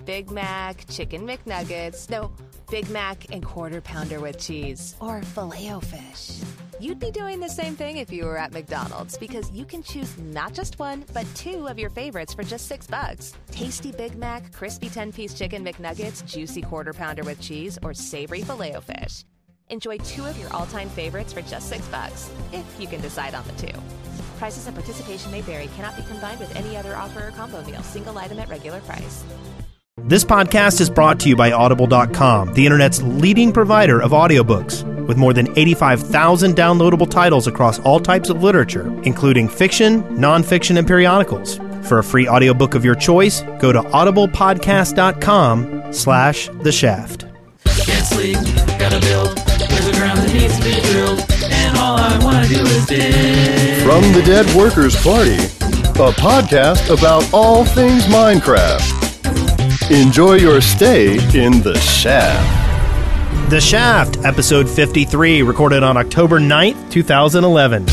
Big Mac, Chicken McNuggets, no, Big Mac and Quarter Pounder with cheese, or Filet-O-Fish. You'd be doing the same thing if you were at McDonald's, because you can choose not just one, but 2 of your favorites for just $6. Tasty Big Mac, crispy 10-piece Chicken McNuggets, juicy Quarter Pounder with cheese, or savory Filet-O-Fish. Enjoy 2 of your all-time favorites for just $6, if you can decide on the 2. Prices and participation may vary. Cannot be combined with any other offer or combo meal. Single item at regular price. This podcast is brought to you by Audible.com, the internet's leading provider of audiobooks. With more than 85,000 downloadable titles across all types of literature, including fiction, nonfiction, and periodicals. For a free audiobook of your choice, go to audiblepodcast.com/The Shaft. Can't sleep, gotta build. There's a ground that needs to be drilled, and all I wanna do is dig. From the Dead Workers Party, a podcast about all things Minecraft. Enjoy your stay in The Shaft. The Shaft, episode 53, recorded on October 9th, 2011.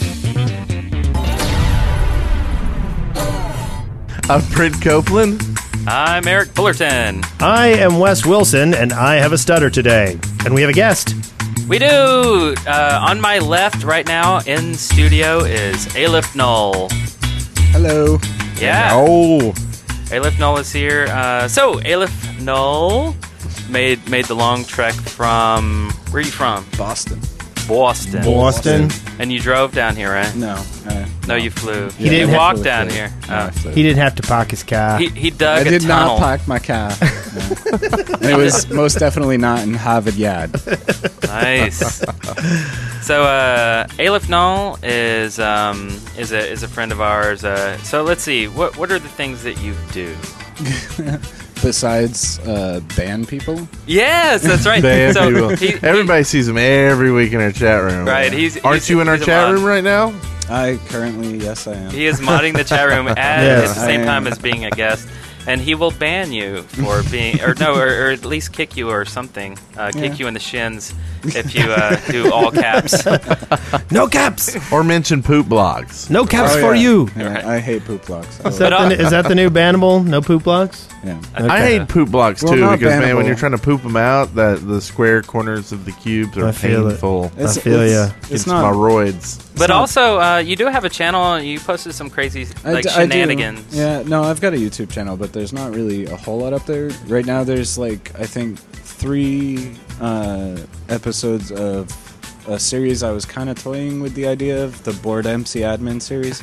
I'm Brent Copeland. I'm Eric Fullerton. I am Wes Wilson, and I have a stutter today. And we have a guest. We do! On my left right now in studio is Aleph Null. Hello. Yeah. Oh. Aleph Null is here. So, Aleph Null made the long trek from... Where are you from? Boston. Boston. And you drove down here, right? No. No, you flew. He didn't you have walked to down fly. here. No, I flew. He didn't have to park his car. He dug I a did tunnel. not park my car. No. And it was most definitely not in Harvard Yard. Nice. So, Aleph Null is a friend of ours. So let's see. What are the things that you do? Besides ban people? Yes, that's right. Bad So people. Everybody sees him every week in our chat room. Right. Aren't you in our he's a chat mod. room right now? Yes, I am. He is modding the chat room at Yes. the same I time am. as being a guest, and he will ban you for being, or at least kick you or something, kick you in the shins if you do all caps. No caps! Or mention poop blogs. No caps Oh, for yeah. you! Yeah, Right. I hate poop blocks. Is that the new bannable? No poop blocks? Yeah. I hate poop blogs Well, too not because man, when bannable. you're trying to poop them out, that the square corners of the cubes are I feel it. painful. I feel ya. It's my roids. But not- also, you do have a channel. You posted some crazy I do. shenanigans. Yeah, no, I've got a YouTube channel, but there's not really a whole lot up there. Right now, there's I think 3 episodes of a series I was kind of toying with the idea of, the Bored MC Admin series,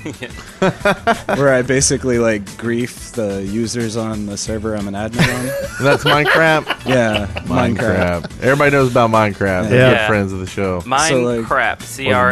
where I basically grief the users on the server I'm an admin on. That's Minecraft. Yeah, Minecraft. Everybody knows about Minecraft. They're Yeah. good friends of the show. Minecraft,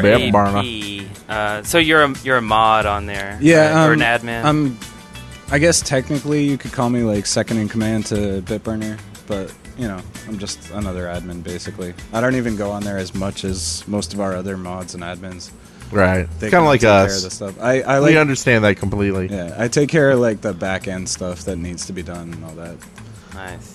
CRAP. So you're a mod on there, Yeah, right? Or an admin. I guess technically you could call me second in command to Bitburner, but I'm just another admin basically. I don't even go on there as much as most of our other mods and admins. Right. They Kind of like take care of the us. stuff. I We understand that completely. Yeah, I take care of the back end stuff that needs to be done and all that. Nice.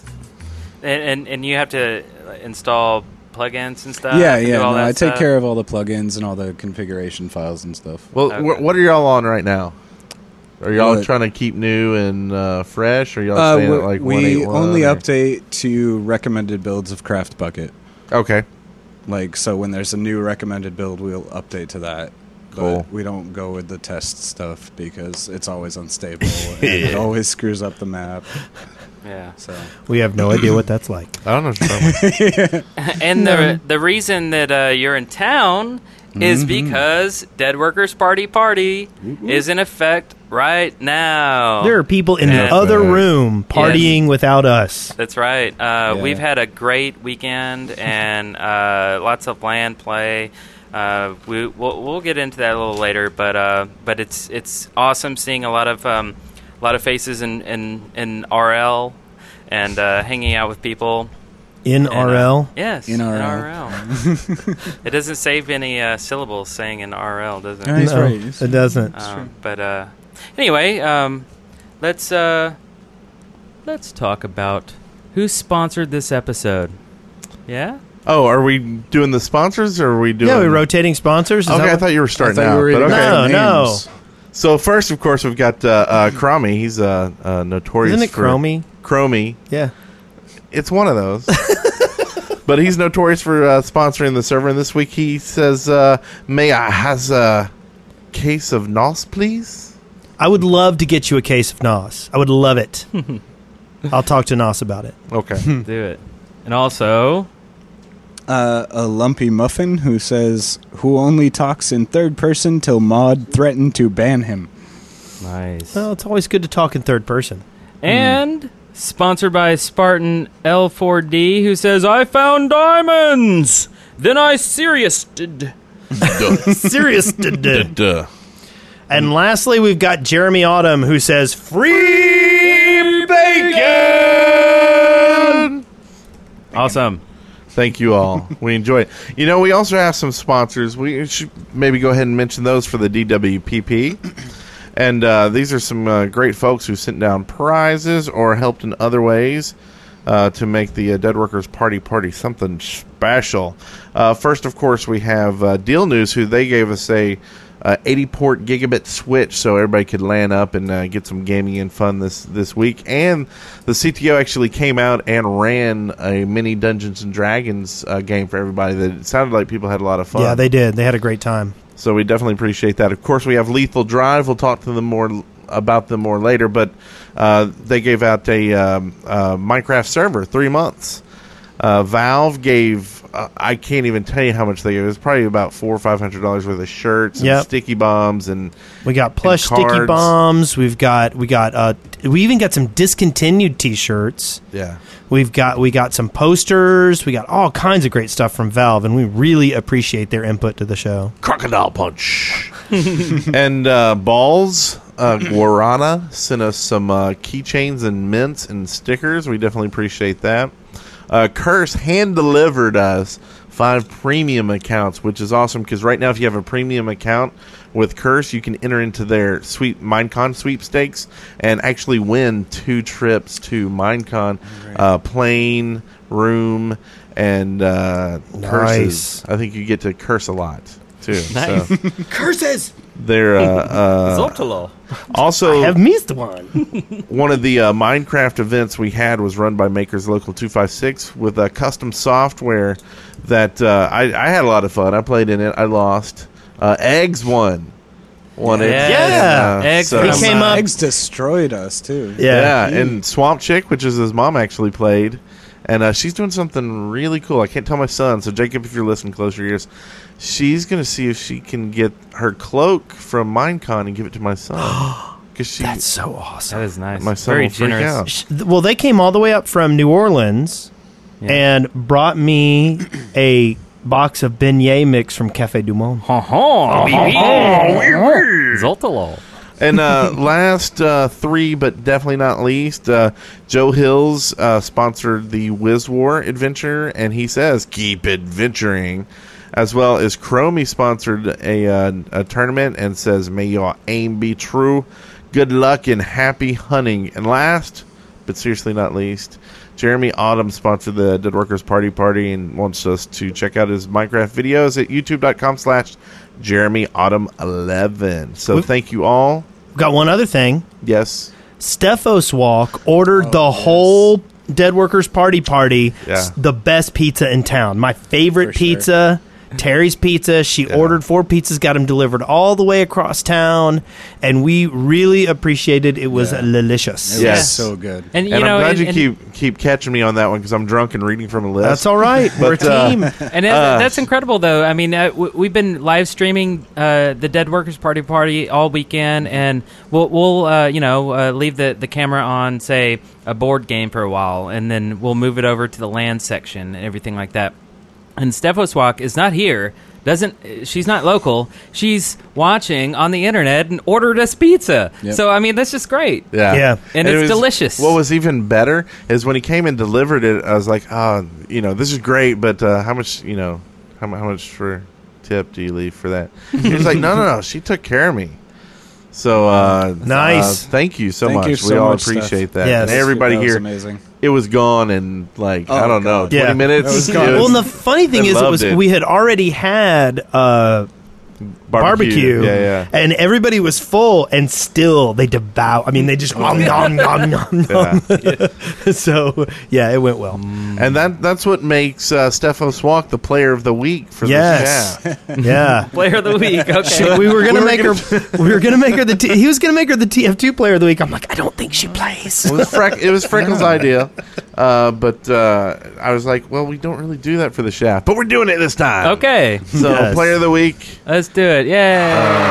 And you have to install plugins and stuff. Yeah, and do yeah. all No, that I take stuff? care of all the plugins and all the configuration files and stuff. Well, Okay. what are y'all on right now? Are y'all What? trying to keep new and fresh, or y'all staying at we 181? only or- update to recommended builds of Craft Bucket. Okay. So when there's a new recommended build, we'll update to that. Cool. But we don't go with the test stuff because it's always unstable and it always screws up the map. Yeah. So We have no idea what that's like. I don't know what you're talking about. And the reason that you're in town is because Dead Workers Party is in effect right now. There are people in the Yeah. other room partying without us. That's right. We've had a great weekend and lots of land play. We'll get into that a little later, but it's awesome seeing a lot of faces in RL and hanging out with people. In And, RL? Yes. In RL. RL. It doesn't save any syllables saying in RL, does it? Yeah, he's No, right. He's- it doesn't. But anyway, let's talk about who sponsored this episode. Yeah? Oh, are we doing the sponsors, or are we doing... Yeah, we're rotating sponsors. Is Okay, that I what- thought you were starting I thought you out, were but reading okay. No, no. names. So first, of course, we've got Chromie. He's notorious. Isn't it Chromie? Chromie. Yeah. It's one of those. But he's notorious for sponsoring the server. And this week he says, may I has a case of NOS, please? I would love to get you a case of NOS. I would love it. I'll talk to NOS about it. Okay. Do it. And also... a lumpy muffin who says, who only talks in third person till Maud threatened to ban him. Nice. Well, it's always good to talk in third person. And sponsored by Spartan L4D, who says, I found diamonds! Then I serioused. Serious. Duh. And lastly, we've got Jeremy Autumn, who says, free bacon! Awesome. Thank you all. We enjoy it. You know, we also have some sponsors. We should maybe go ahead and mention those for the DWPP. And these are some great folks who sent down prizes or helped in other ways to make the Dead Workers Party something special. First, of course, we have Deal News, who they gave us a 80-port gigabit switch so everybody could LAN up and get some gaming and fun this week. And the CTO actually came out and ran a mini Dungeons & Dragons game for everybody that it sounded like people had a lot of fun. Yeah, they did. They had a great time. So we definitely appreciate that. Of course, we have Lethal Drive. We'll talk to them about them more later, but they gave out a Minecraft server, 3 months. Valve gave, I can't even tell you how much they gave. It was probably about $400 or $500 worth of shirts and sticky bombs, and we got plush sticky bombs. We even got some discontinued T-shirts. Yeah, we got some posters. We got all kinds of great stuff from Valve, and we really appreciate their input to the show. Crocodile Punch. And Balls Guarana sent us some keychains and mints and stickers. We definitely appreciate that. Curse hand-delivered us 5 premium accounts, which is awesome because right now if you have a premium account with Curse, you can enter into their Minecon sweepstakes and actually win 2 trips to Minecon, plane, room, and curses. I think you get to curse a lot, too. Nice. So. Curses! They're also I have missed one. One of the Minecraft events we had was run by Makers Local 256 with custom software that I had a lot of fun. I played in it. I lost. Eggs won it. Yeah. Eggs he came up. Eggs destroyed us too. Yeah, and Swamp Chick, which is his mom, actually played. And she's doing something really cool. I can't tell my son. So, Jacob, if you're listening, close your ears. She's going to see if she can get her cloak from Minecon and give it to my son. That's so awesome. That is nice. My son Very will freak generous. out. Well, they came all the way up from New Orleans and brought me a box of beignet mix from Cafe Du Monde. Zoltalol. And last 3, but definitely not least, Joe Hills sponsored the Wiz War adventure, and he says, keep adventuring. As well as Chromie sponsored a tournament and says, may your aim be true. Good luck and happy hunting. And last, but seriously not least, Jeremy Autumn sponsored the Dead Workers Party and wants us to check out his Minecraft videos at youtube.com/JeremyAutumn11. So thank you all. Got one other thing. Yes. Stephos Walk ordered the whole Dead Workers Party. Yeah. The best pizza in town. My favorite pizza. Terry's Pizza. She ordered 4 pizzas, got them delivered all the way across town, and we really appreciated it. It was delicious. It was so good. And I'm glad you keep catching me on that one because I'm drunk and reading from a list. That's all right. We're a team. And that's incredible, though. I mean, we've been live streaming the Dead Workers Party all weekend, and we'll leave the camera on, say, a board game for a while, and then we'll move it over to the land section and everything like that. And Stephos Walk is not here. She's not local. She's watching on the internet and ordered us pizza. Yep. So, I mean, that's just great. Yeah. And it's delicious. What was even better is when he came and delivered it, I was like, this is great, but how much, how much for tip do you leave for that? He was like, no, she took care of me. So, nice. Thank you so Thank much. you so we all much, appreciate Steph. that. Yes. And everybody That was here. amazing. It was gone in 20 minutes. It was gone. Well, and the funny thing is, loved it. we had already had barbecue. Yeah. And everybody was full, and still they devour. I mean, they just nom. So yeah, it went well. And that's what makes Stefan Swalk the player of the week for Yes. the Shaft. Yeah. Player of the week. Okay. We were gonna make her. We were gonna make her the. He was gonna make her the TF2 player of the week. I'm like, I don't think she plays. It was Freckles' idea, but I was like, well, we don't really do that for the Shaft, but we're doing it this time. Okay. So Yes. player of the week. Let's do it. Yay.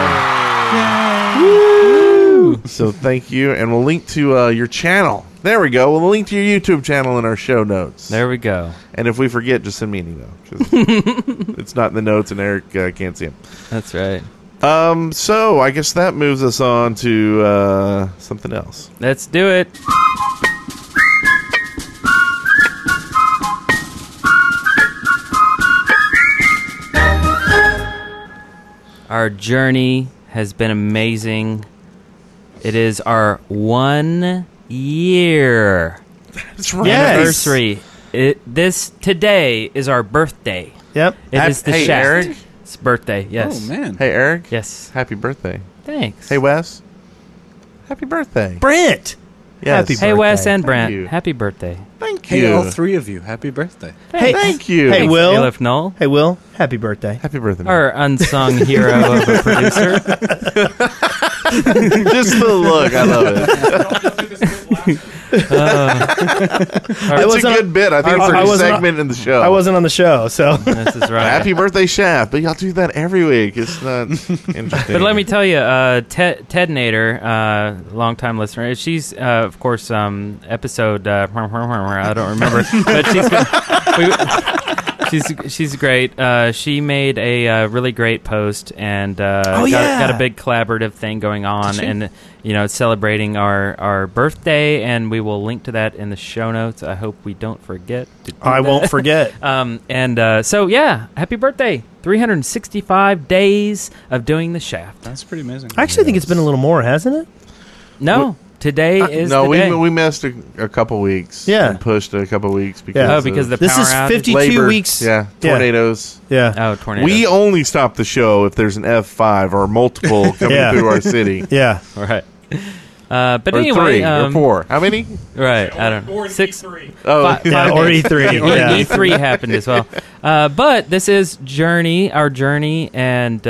So thank you, and we'll link to your channel. There we go. We'll link to your YouTube channel in our show notes. There we go. And if we forget, just send me an email. 'Cause it's not in the notes, and Eric can't see them. That's right. So I guess that moves us on to something else. Let's do it. Our journey has been amazing. It is our 1 year That's right. Yes. anniversary. Today is our birthday. Yep. It is the Hey, Shaft. Eric? It's birthday. Yes. Oh, man. Hey, Eric. Yes. Happy birthday. Thanks. Hey, Wes. Happy birthday. Brent. Yes. Happy Hey, Wes birthday. and Brent. you. Happy birthday. Thank Hey, you. all three of you, happy birthday. Hey, Thank you. Hey, Will. Aleph Null, Hey, Will. Happy birthday. Happy birthday. man. our unsung hero of a producer. Just the look. I love it. It's a wasn't- good bit. I think it's I a wasn't- segment in the show. I wasn't on the show, so This is right. Happy birthday, Shaft. But y'all do that every week. It's not interesting. But let me ttell you, Ted Nader, longtime listener, she's, of course, episode, I don't remember, but she's great. She made a really great post and got a big collaborative thing going on, and celebrating our birthday, and we will link to that in the show notes. I hope we don't forget to do I that. won't forget. So yeah, happy birthday! 365 days of doing the Shaft. That's pretty amazing. I actually think it's been a little more, hasn't it? No, today is no, the day. we missed a couple weeks. Yeah. And pushed a couple weeks because Yeah. Oh, because the This power is outage? 52 labor, weeks. Yeah, tornadoes. Yeah. Oh, tornado. We only stop the show if there's an F5 or multiple coming Yeah. through our city. Yeah. right. But Or anyway, 3 or 4. How many? Right, I don't know. 6. Oh, Yeah, or E3. Or Yeah. E3 happened as well. But this is our journey, and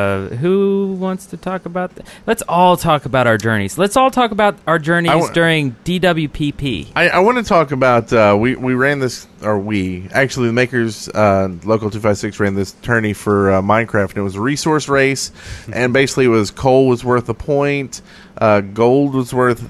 who wants to talk about that? Let's all talk about our journeys. Let's all talk about our journeys during DWPP. I want to talk about we ran this, or actually the Makers Local 256 ran this tourney for Minecraft, and it was a resource race, and basically it was coal was worth a point, gold was worth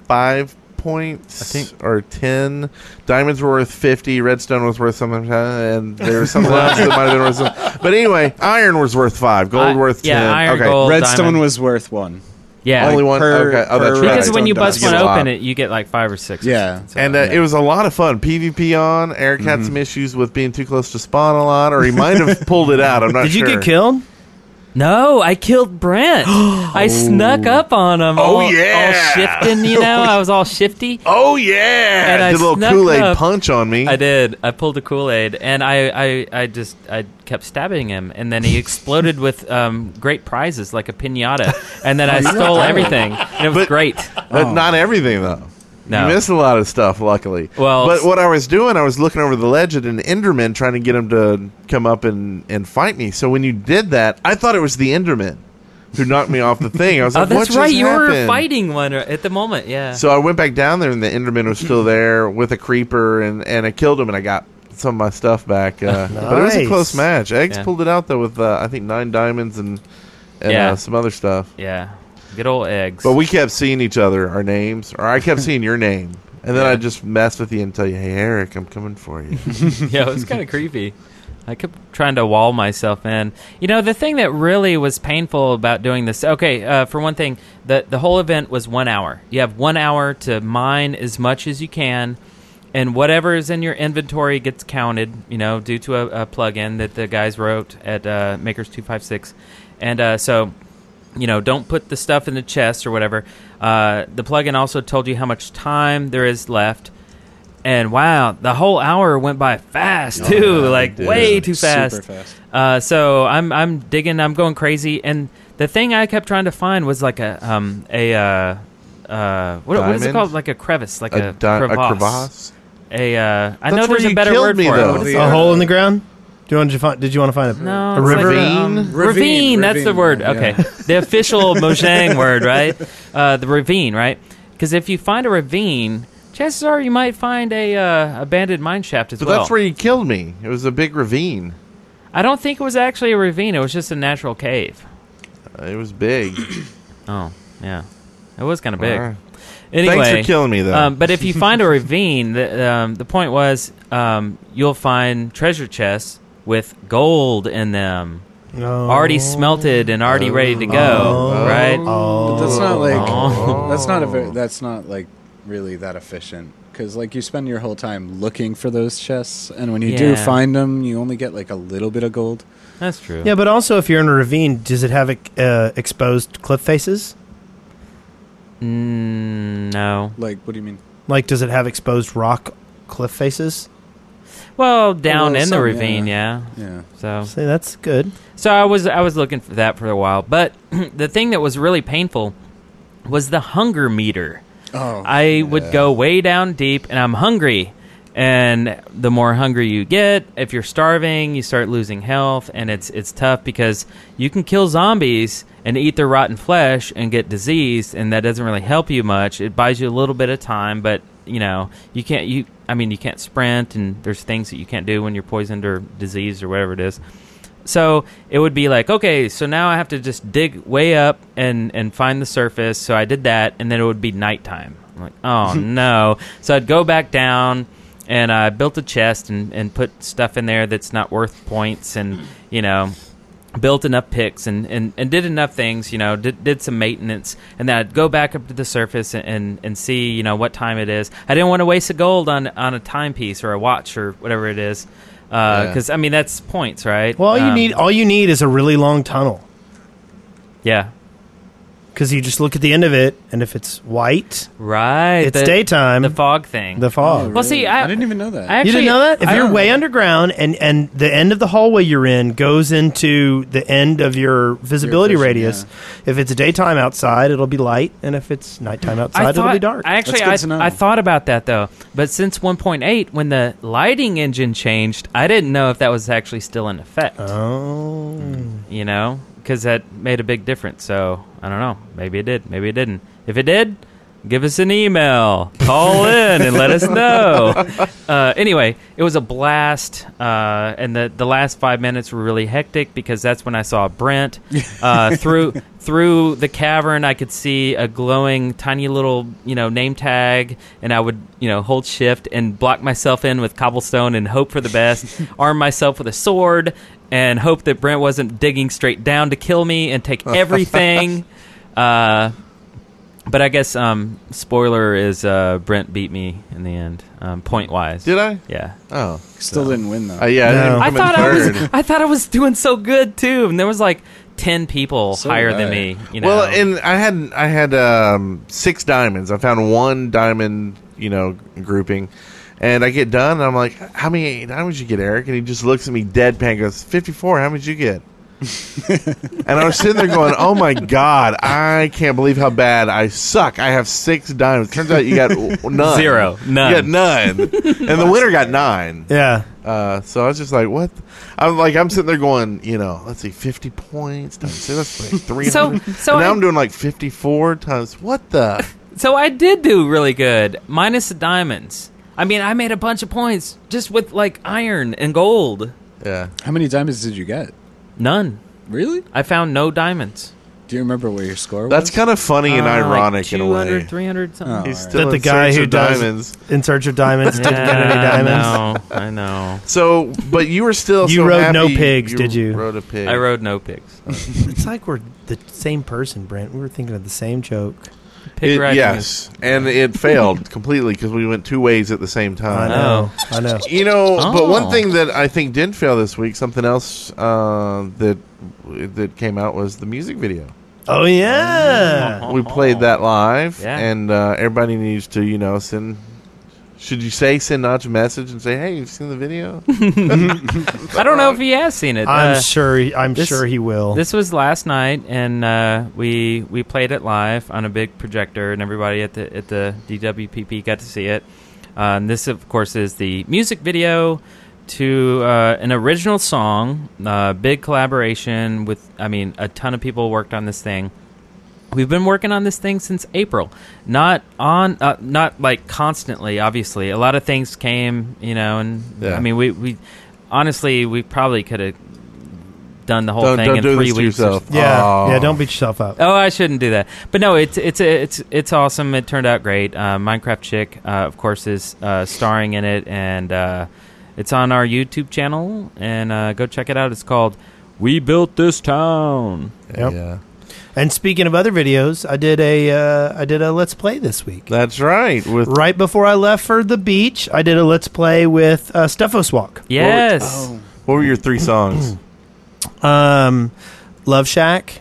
5 points, I think, or 10. Diamonds were worth 50. Redstone was worth something, and there was something else that might have been worth something. But anyway, iron was worth 5. Gold worth 10. iron, okay. gold, Redstone diamond. was worth 1. Yeah, Only one. Okay. Oh, that's right. because when you Redstone bust does. one You get a lot. open, you get like 5 or 6. Yeah. And it was a lot of fun. PvP on. Eric had some issues with being too close to spawn a lot, or he might have pulled it out. I'm not Did sure. you get killed? No, I killed Brent. I snuck up on him. Oh, all shifting, I was all shifty. Oh, yeah. And I did a little snuck Kool-Aid up. punch on me. I did. I pulled the Kool-Aid, and I kept stabbing him, and then he exploded with great prizes like a piñata, and then I stole everything. And it was great. But not everything, though. No. You missed a lot of stuff, luckily. Well, but what I was doing, I was looking over the ledge at an Enderman, trying to get him to come up and fight me. So when you did that, I thought it was the Enderman who knocked me off the thing. I was like, that's what right. just You were happened? fighting one at the moment. Yeah. So I went back down there, and the Enderman was still there with a creeper, and I killed him, and I got some of my stuff back. But it was a Nice. close match. Eggs Yeah. pulled it out, though, with, I think, 9 diamonds and Yeah. some other stuff. Yeah. Good old eggs. But we kept seeing each other, our names, or I kept seeing your name. And then Yeah. I'd just mess with you and tell you, hey, Eric, I'm coming for you. Yeah, it was kind of creepy. I kept trying to wall myself in. The thing that really was painful about doing this, for one thing, the whole event was 1 hour. You have 1 hour to mine as much as you can, and whatever is in your inventory gets counted, due to a plugin that the guys wrote at Makers 256. And so, don't put the stuff in the chest or whatever. The plugin also told you how much time there is left. And wow, the whole hour went by fast too, like way too fast. Super fast. So I'm digging, I'm going crazy, and the thing I kept trying to find was like what is it called? Like a crevice, like a crevasse. I know there's a better word for it. A hole in the ground. Did you want to find a ravine? Ravine. That's the word. Okay, the official Mojang word, right? The ravine, right? Because if you find a ravine, chances are you might find a abandoned mine shaft as well. But that's where you killed me. It was a big ravine. I don't think it was actually a ravine. It was just a natural cave. It was big. Oh, yeah. It was kind of big. Right. Anyway, thanks for killing me, though. But if you find a ravine, the point was you'll find treasure chests with gold in them. Already smelted and already ready to go, right? But that's not like that's not like really that efficient, because like you spend your whole time looking for those chests, and when you do find them, you only get like a little bit of gold. That's true. Yeah, but also if you're in a ravine, does it have exposed cliff faces? No. Like, what do you mean? Like, does it have exposed rock cliff faces? Well, down in the ravine, yeah. So see, that's good. So I was looking for that for a while, but the thing that was really painful was the hunger meter. I would go way down deep, and I'm hungry. And the more hungry you get, if you're starving, you start losing health, and it's tough because you can kill zombies and eat their rotten flesh and get diseased, and that doesn't really help you much. It buys you a little bit of time, but you can't sprint, and there's things that you can't do when you're poisoned or diseased or whatever it is. So it would be like, okay, so now I have to just dig way up and find the surface. So I did that, and then it would be nighttime. I'm like, oh no. So I'd go back down, and I built a chest and put stuff in there that's not worth points, and built enough picks and did enough things, did some maintenance, and then I'd go back up to the surface and see, what time it is. I didn't want to waste the gold on a timepiece or a watch or whatever it is, because that's points, right? Well, all you need is a really long tunnel. Yeah. Because you just look at the end of it, and if it's white, right, it's daytime. The fog thing. The fog. Oh, really? Well, see, I didn't even know that. You didn't know that? If you're way underground and the end of the hallway you're in goes into the end of your visibility radius, if it's daytime outside, it'll be light, and if it's nighttime outside, it'll be dark. I thought about that, though. But since 1.8, when the lighting engine changed, I didn't know if that was actually still in effect. Oh. Because that made a big difference. So I don't know. Maybe it did. Maybe it didn't. If it did, give us an email. Call in and let us know. Anyway, it was a blast. And the last 5 minutes were really hectic because that's when I saw Brent. Through the cavern, I could see a glowing tiny little name tag, and I would hold shift and block myself in with cobblestone and hope for the best. Arm myself with a sword and hope that Brent wasn't digging straight down to kill me and take everything. But I guess spoiler is Brent beat me in the end, point wise. Did I? Yeah. Oh, Still didn't win though. I thought I was doing so good too, and there was like 10 people higher than me. Well, and I had 6 diamonds. I found 1 diamond, grouping. And I get done, and I'm like, how many diamonds you get, Eric? And he just looks at me deadpan and goes, 54, how much you get? And I was sitting there going, oh my God, I can't believe how bad I suck. I have 6 diamonds. Turns out you got none. 0. None. You got none. And the winner got 9. Yeah. So I was just like, what? I'm sitting there going, let's see, 50 points times, that's like 300. So now I'm doing like 54 times. What the? So I did do really good, minus the diamonds. I mean, I made a bunch of points just with like iron and gold. Yeah. How many diamonds did you get? None. Really? I found no diamonds. Do you remember where your score was? That's kind of funny and ironic like in a way. 200, 300 something. Oh, He's right. still That the in guy search who of does diamonds. In Search of Diamonds didn't get any diamonds. I know. So, but you were still You so rode happy no pigs, did you? Rode a pig. I rode no pigs. It's like we're the same person, Brent. We were thinking of the same joke. Pig riding yes, and it failed completely because we went 2 ways at the same time. I know. But one thing that I think did fail this week, something else that came out was the music video. Oh, yeah. We played that live, Yeah. and everybody needs to, send Should you send Notch a message and say, "Hey, you've seen the video"? I don't know if he has seen it. I'm sure he will. This was last night, and we played it live on a big projector, and everybody at the DWPP got to see it. And this, of course, is the music video to an original song, big collaboration with, a ton of people worked on this thing. We've been working on this thing since April, not like constantly. Obviously, a lot of things came, and we honestly we probably could have done the whole thing in 3 weeks. Yeah, don't beat yourself up. Oh, I shouldn't do that. But no, it's awesome. It turned out great. Minecraft Chick, of course, is starring in it, and it's on our YouTube channel. And go check it out. It's called "We Built This Town." Yep. Yeah. And speaking of other videos, I did a Let's Play this week. That's right. Right before I left for the beach, I did a Let's Play with Stuffos Walk. Yes. What were your 3 songs? Love Shack,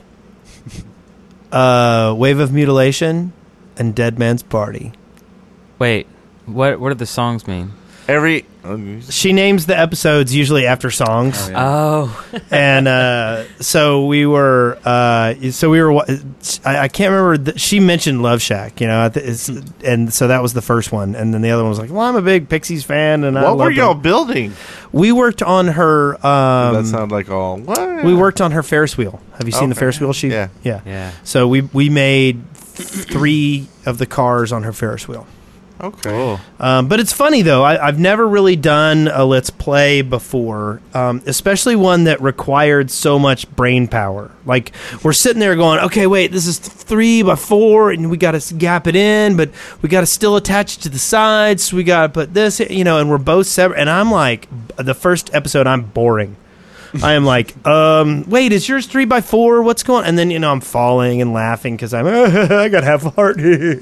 Wave of Mutilation, and Dead Man's Party. Wait, what do the songs mean? She names the episodes usually after songs. Oh, And so we were. I can't remember. She mentioned Love Shack, and so that was the first one. And then the other one was like, "Well, I'm a big Pixies fan." And what were y'all building? We worked on her. That sounded like all. What? We worked on her Ferris wheel. Have you seen the Ferris wheel? Yeah. So we made 3 of the cars on her Ferris wheel. Okay. Cool. But it's funny, though. I've never really done a Let's Play before, especially one that required so much brain power. Like, we're sitting there going, okay, wait, this is 3x4, and we got to gap it in, but we got to still attach it to the sides, so we got to put this, and we're both separate. And I'm like, the first episode, I'm boring. I am like, wait, is yours 3x4? What's going on? And then, I'm falling and laughing because I got half a heart.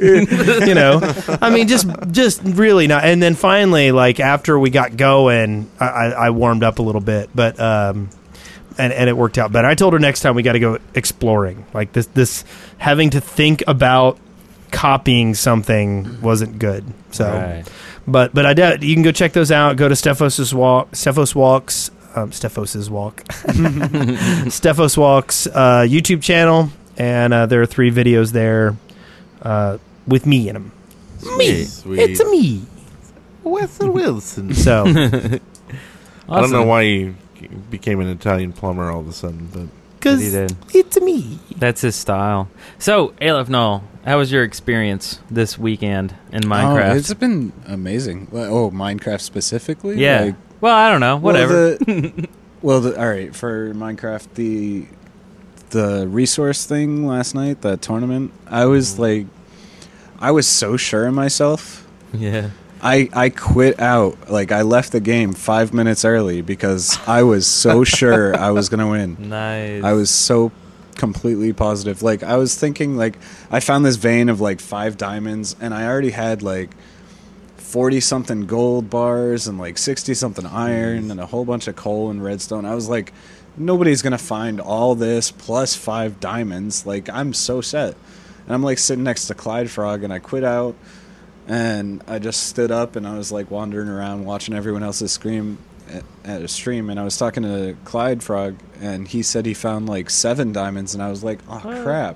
Just really not. And then finally, like, after we got going, I warmed up a little bit, but, and it worked out better. I told her next time we got to go exploring. Like, this having to think about copying something wasn't good. So, right. but I did. You can go check those out. Go to Stephos Walks. Stephos Walk. Stephos Walk's YouTube channel, and there are 3 videos there with me in them. Sweet. It's me, Wesley Wilson. So Awesome. I don't know why you became an Italian plumber all of a sudden, but because He did. it's me. That's his style. So, Aleph Null, how was your experience this weekend in Minecraft? Oh, it's been amazing. Minecraft specifically? Yeah. Well, I don't know. Whatever. All right. For Minecraft, the resource thing last night, the tournament, I was so sure of myself. Yeah. I quit out. Like, I left the game 5 minutes early because I was so sure I was going to win. Nice. I was so completely positive. Like, I was thinking, like, I found this vein of, like, 5 diamonds, and I already had, like, 40-something gold bars and like 60-something iron and a whole bunch of coal and redstone. I was like, nobody's going to find all this plus 5 diamonds. Like, I'm so set. And I'm like sitting next to Clyde Frog, and I quit out, and I just stood up, and I was like wandering around watching everyone else's stream at a stream, and I was talking to Clyde Frog, and he said he found like 7 diamonds, and I was like, oh crap.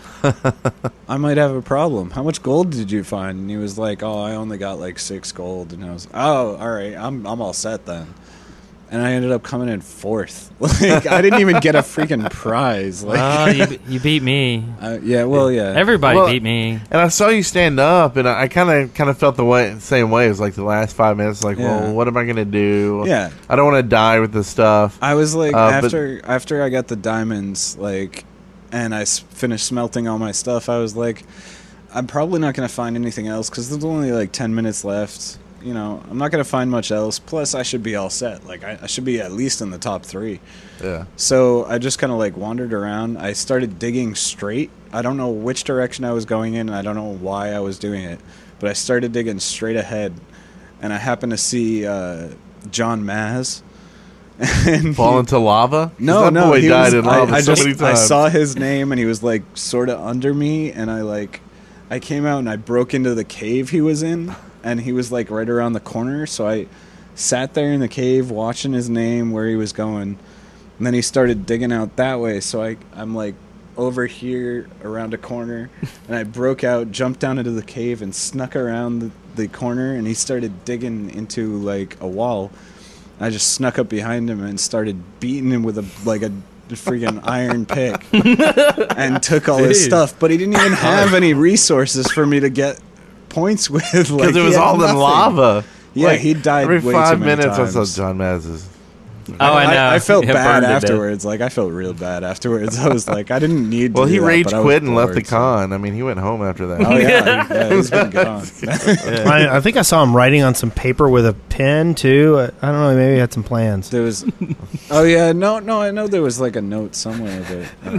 I might have a problem. How much gold did you find? And he was like, oh, I only got like 6 gold. And I was, oh, all right, I'm all set then. And I ended up coming in 4th. Like, I didn't even get a freaking prize. Like, you beat me. yeah. Everybody beat me. And I saw you stand up, and I kind of felt the same way. It was like the last 5 minutes, like, well, what am I going to do? Yeah. I don't want to die with this stuff. I was like, after I got the diamonds, like, and I finished smelting all my stuff, I was like, I'm probably not going to find anything else because there's only like 10 minutes left. I'm not going to find much else. Plus, I should be all set. Like, I should be at least in the top 3. Yeah. So I just kind of like wandered around. I started digging straight. I don't know which direction I was going in, and I don't know why I was doing it. But I started digging straight ahead, and I happened to see John Maz. And fall into lava? No, he died in lava many times. I saw his name, and he was like sort of under me, and I came out and I broke into the cave he was in, and he was like right around the corner. So I sat there in the cave watching his name, where he was going, and then he started digging out that way. So I'm like over here around a corner, and I broke out, jumped down into the cave, and snuck around the corner, and he started digging into like a wall. I just snuck up behind him and started beating him with a freaking iron pick and took all his stuff. But he didn't even have any resources for me to get points with. Because it was all in lava. Yeah, he died every way 5 too many minutes. times. I saw John Maz's. I know. I felt It bad burned to death. afterwards. Like, I felt real bad afterwards. I was like, I didn't need to Well, do he that, rage but I was quit and left the bored, so- con. I mean, he went home after that. Oh, yeah. He's been gone. I think I saw him writing on some paper with a pen too. I don't know. Maybe he had some plans. There was... Oh, yeah. No, I know there was like a note somewhere, but...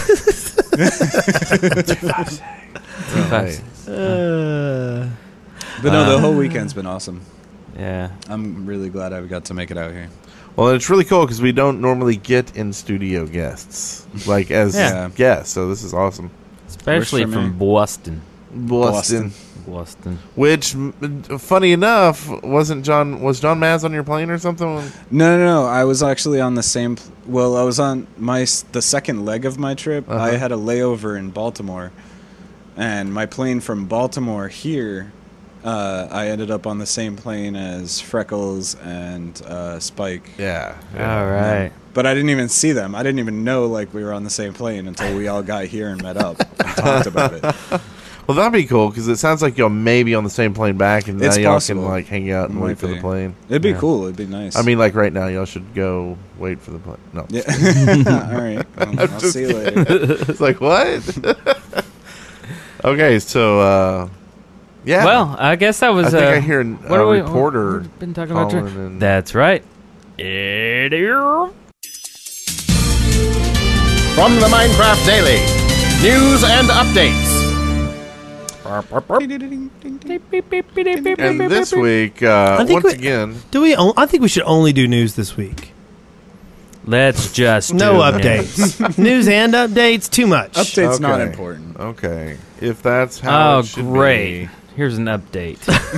Right. But no, the whole weekend's been awesome. Yeah. I'm really glad I got to make it out here. Well, it's really cool because we don't normally get in studio guests like as Yeah. guests. So this is awesome. Especially Works for me. from Boston. Boston. Boston. Which, funny enough, was John Maz on your plane or something? No. I was actually on the same... Well, I was on the second leg of my trip. Uh-huh. I had a layover in Baltimore. And my plane from Baltimore here, I ended up on the same plane as Freckles and Spike. Yeah. All right. But I didn't even see them. I didn't even know like we were on the same plane until we all got here and met up and talked about it. Well, that'd be cool because it sounds like y'all may be on the same plane back, and It's now y'all possible. can like hang out and Might wait for the be. plane. It'd be Yeah. cool. It'd be nice. I mean, like right now, y'all should go wait for the plane. No, yeah. All right. Well, I'll see you later. it's like what? Okay, so yeah. Well, I guess that was. I think I hear a what are we- reporter we've been talking about. calling and- That's right. From the Minecraft Daily, news and updates. And this week, think once we- again, I think we should only do news this week. Let's just No do updates. News and updates. Too much. Update's not Okay. important. okay, if that's how Oh, it should great. be. Here's an update.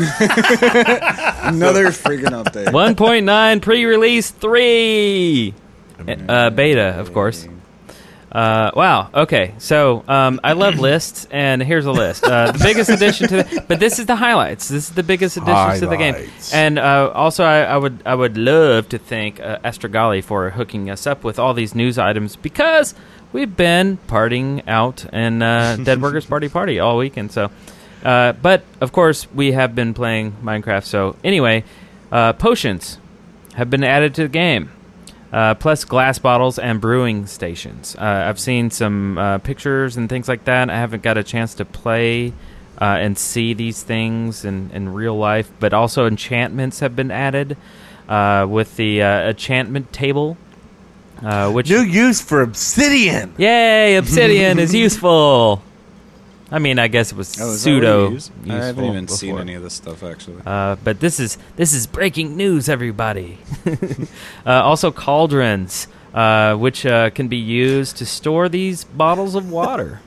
Another freaking update. 1.9 pre-release 3. Beta, of course. Wow. Okay. So I love lists, and here's a list. The biggest addition to, but this is the highlights. This is the biggest additions to the game. Highlights. And also, I would love to thank Astrogali for hooking us up with all these news items because we've been partying out in Dead Workers Party all weekend. So, but of course, we have been playing Minecraft. So anyway, potions have been added to the game. Plus glass bottles and brewing stations. I've seen some pictures and things like that. I haven't got a chance to play and see these things in real life, but also enchantments have been added with the enchantment table. Which New use for obsidian. Yay, obsidian is useful. I mean, I guess it was Oh, is that pseudo what you use? I haven't useful even seen before. any of this stuff actually. But this is breaking news, everybody. Also, cauldrons, which can be used to store these bottles of water.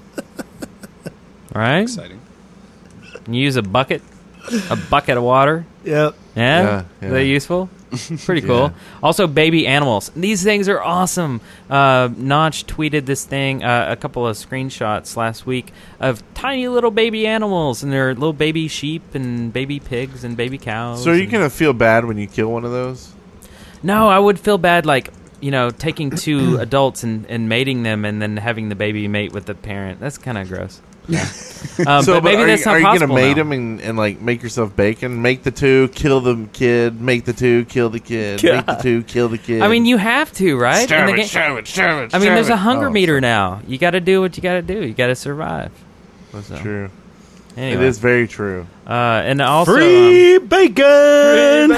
All right, Exciting. you use a bucket of water. Yep. Yeah, Yeah, Is that yeah. useful? Pretty cool. Also, baby animals. These things are awesome. Notch tweeted this thing, a couple of screenshots last week of tiny little baby animals, and they're little baby sheep and baby pigs and baby cows. So are you and- gonna feel bad when you kill one of those? No, I would feel bad, like, taking two adults and mating them and then having the baby mate with the parent. That's kind of gross. But maybe that's not are you possible gonna mate now. them and like make yourself bacon? Make the two, kill the kid. Make the two, kill the kid. Make the two, kill the kid. I mean, you have to, right? In the ga- Shove it. I mean, there's a hunger Oh, meter now. You got to do what you got to do. You got to survive. That's So, true. Anyway, It is very true. and also Free bacon.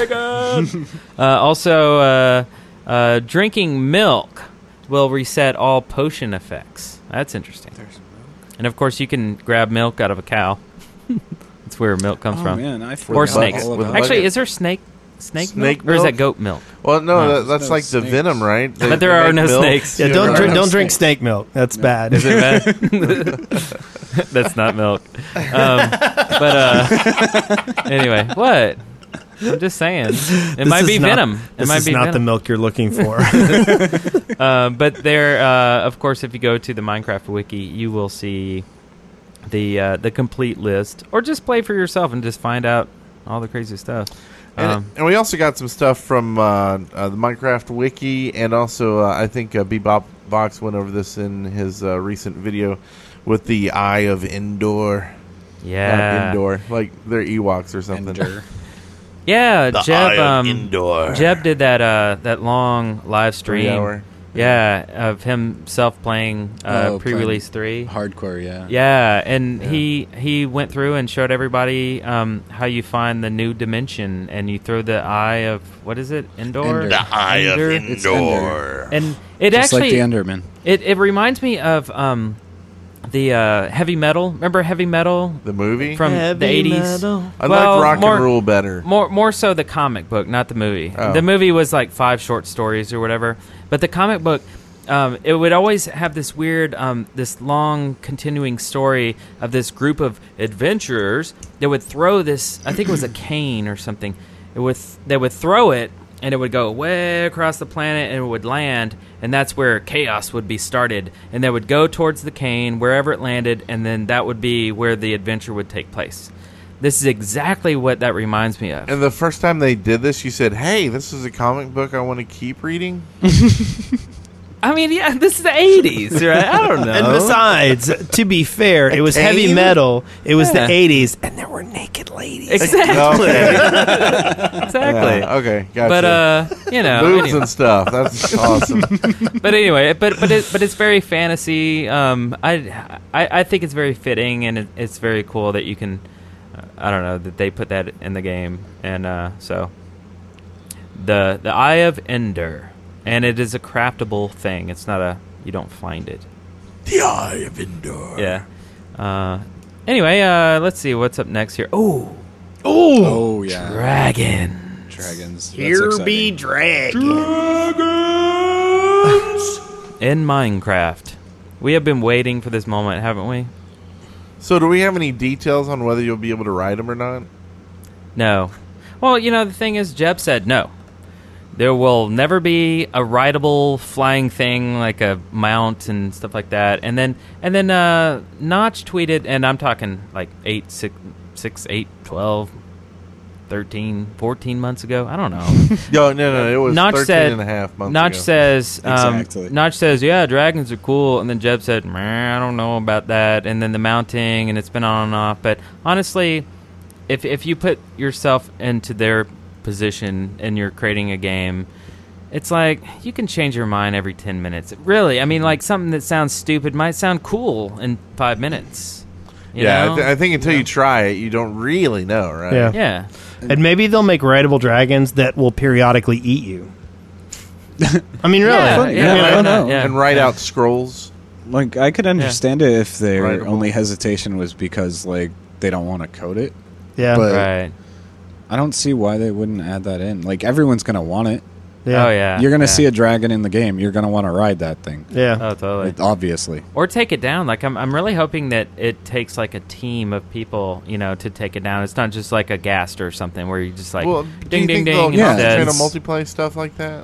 also drinking milk will reset all potion effects. That's interesting. And of course, you can grab milk out of a cow. That's where milk comes Oh from. man, I Or forgot snakes. all With about Actually, bucket. is there snake Snake milk? Or is milk? that goat milk? Well, no, Oh. that's no like the snakes. venom, right? But there are no snakes. Yeah, Yeah, don't right. drink. No Don't drink snake. snake milk. That's bad. Is it bad? That's not milk. But anyway, what? I'm just saying. It might be venom. This is not the milk you're looking for. But there, of course, if you go to the Minecraft wiki, you will see the complete list, or just play for yourself and just find out all the crazy stuff. And we also got some stuff from the Minecraft wiki, and also I think Bebop Vox went over this in his recent video with the Eye of Endor. Yeah, Endor, like they're Ewoks or something. Endor. Yeah, The Jeb. Eye of Endor. Jeb did that long live stream. 3 hour. Yeah, of himself playing pre-release 3. Hardcore, yeah. Yeah, and he went through and showed everybody how you find the new dimension, and you throw the Eye of, what is it, Endor? Endor. The Eye of It's Endor. And it Just actually, like the Enderman. it reminds me of the Heavy Metal. Remember Heavy Metal? The movie? From the 80s? I like Rock and Roll better. More so the comic book, not the movie. Oh. The movie was like 5 short stories or whatever. But the comic book, it would always have this weird, this long continuing story of this group of adventurers that would throw this, I think it was a cane or something. They would throw it, and it would go way across the planet, and it would land, and that's where chaos would be started. And they would go towards the cane, wherever it landed, and then that would be where the adventure would take place. This is exactly what that reminds me of. And the first time they did this, you said, hey, this is a comic book I want to keep reading? I mean, yeah, this is the 80s, right? I don't know. And besides, to be fair, it was heavy cane? metal. It was Yeah. the 80s, and there were naked ladies. Exactly. Okay. Exactly. Yeah, okay, gotcha. But you know, Boobs anyway. and stuff. That's awesome. But anyway, but it's very fantasy. I think it's very fitting, and it's very cool that you can. I don't know that they put that in the game, and so the Eye of Endor, and it is a craftable thing. It's not you don't find it. The Eye of Endor. Yeah. Anyway, let's see what's up next here. Oh, yeah. Dragon. Dragons. That's Here be exciting. dragons. In Minecraft. We have been waiting for this moment, haven't we? So do we have any details on whether you'll be able to ride them or not? No. Well, you know, the thing is, Jeb said no. There will never be a rideable flying thing like a mount and stuff like that. And then Notch tweeted, and I'm talking like 8, 6, 8, 12, 13, 14 months ago. I don't know. No. It was Notch 13 said, and a half months Notch ago. says, Exactly. Notch says, yeah, dragons are cool. And then Jeb said, I don't know about that. And then the mounting, and it's been on and off. But honestly, if you put yourself into their position and you're creating a game, it's like you can change your mind every 10 minutes. Really, I mean, like something that sounds stupid might sound cool in 5 minutes. You know? I think until you try it, you don't really know, right? Yeah. Yeah. And maybe they'll make rideable dragons that will periodically eat you. I mean, really. Yeah, Yeah, yeah, I why don't not? know. Yeah. And write out scrolls. Like, I could understand it if their Writable. only hesitation was because, like, they don't want to code it. Yeah. But Right. I don't see why they wouldn't add that in. Like, everyone's going to want it. Yeah. Oh, yeah. You're going to yeah. see a dragon in the game. You're going to want to ride that thing. Yeah. Oh, totally. Like, obviously. Or take it down. Like I'm really hoping that it takes like a team of people, you know, to take it down. It's not just like a Ghast or something where you just like Well, do ding you ding think ding. they'll and Yeah, concentrate on it's- multiplayer stuff like that?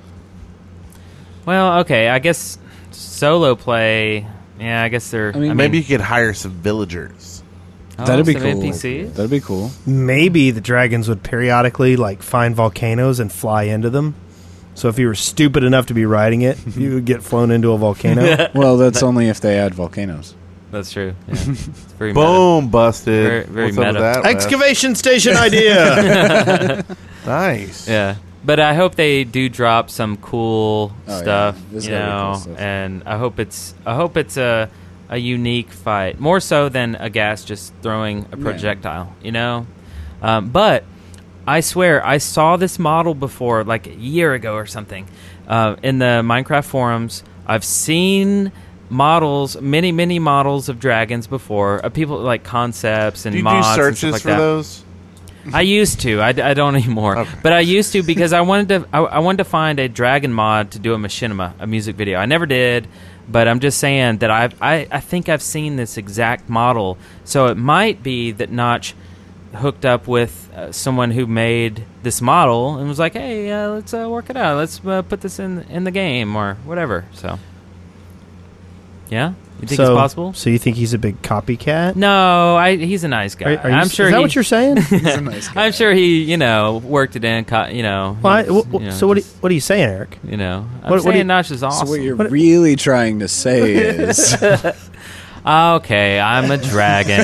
Well, okay, I guess solo play. Yeah, I guess they're. I mean, Maybe you could hire some villagers. That'd be some cool. NPCs. That'd be cool. Maybe the dragons would periodically like find volcanoes and fly into them. So if you were stupid enough to be riding it, you would get flown into a volcano. Well, that's only if they add volcanoes. That's true. Yeah. It's very meta. Boom, busted. Very- very What's up with meta. that, Wes? Excavation station idea. Nice. Yeah, but I hope they do drop some cool Oh, stuff, yeah. There's you gotta be cool know, stuff. and I hope it's a unique fight, more so than a Ghast just throwing a projectile, you know. But I swear I saw this model before, like a year ago or something, in the Minecraft forums. I've seen models, many models of dragons before. People like concepts and Do you do mods and stuff searches like for that. those? I used to. I don't anymore. Okay. But I used to because I wanted to. I wanted to find a dragon mod to do a machinima, a music video. I never did, but I'm just saying that I think I've seen this exact model. So it might be that Notch hooked up with someone who made this model and was like, "Hey, let's work it out. Let's put this in the game or whatever." So, yeah, you think it's possible? So you think he's a big copycat? No, he's a nice guy. I'm sure. Is that what you're saying? He's a nice guy. I'm sure he, worked it in. So what are you saying, Eric? I'm saying Nosh is awesome. So what you're really trying to say is... Okay, I'm a dragon.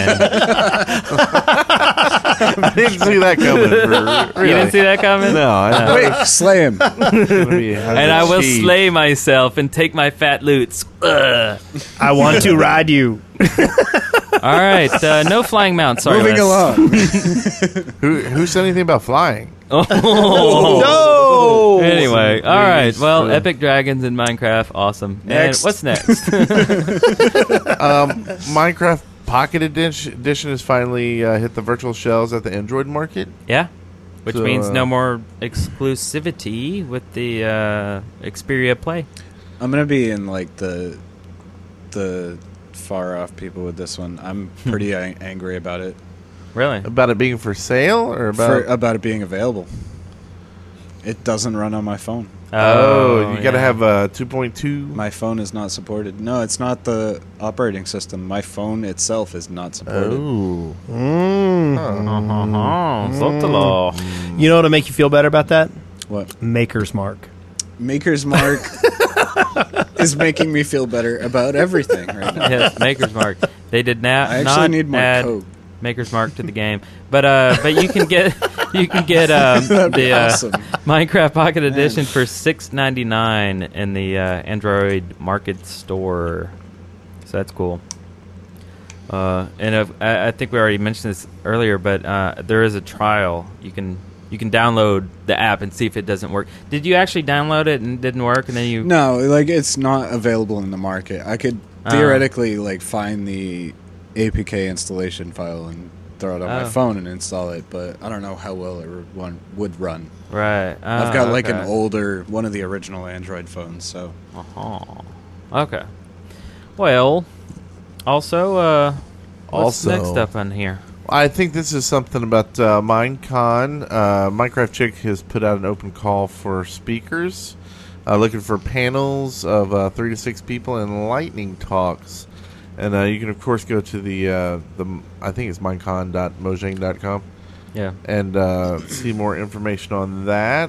I didn't see that coming. Really. You didn't see that coming? No. Wait, slay him. And I will slay myself and take my fat loots. Ugh. I want to ride you. All right, no flying mount. Sorry. Moving along. Who said anything about flying? No. Anyway, all right. Well, Epic Dragons in Minecraft, awesome. Next. And what's next? Minecraft Pocket Edition has finally hit the virtual shelves at the Android market. Yeah, which So, means no more exclusivity with the Xperia Play. I'm going to be in like the far off people with this one. I'm pretty angry about it. Really? About it being for sale or About it being available. It doesn't run on my phone. You got to have a 2.2. My phone is not supported. No, it's not the operating system. My phone itself is not supported. Oh. You know what'll make you feel better about that? What? Maker's Mark. Maker's Mark is making me feel better about everything right now. Yes, Maker's Mark. They did not. I actually not need more add Coke. Maker's Mark to the game, but you can get the awesome. Minecraft Pocket Edition for $6.99 in the Android Market Store. So that's cool. And I think we already mentioned this earlier, but there is a trial. You can download the app and see if it doesn't work. Did you actually download it and it didn't work, and then you? No, like it's not available in the market. I could theoretically like find the APK installation file and throw it on my phone and install it, but I don't know how well it would run. Right. I've got like an older one of the original Android phones, so. Okay. Well, also, what's Also- next up on here? I think this is something about Minecon. Minecraft Chick has put out an open call for speakers, looking for panels of 3 to 6 people and lightning talks. And you can, of course, go to the I think it's minecon.mojang.com. Yeah. And see more information on that.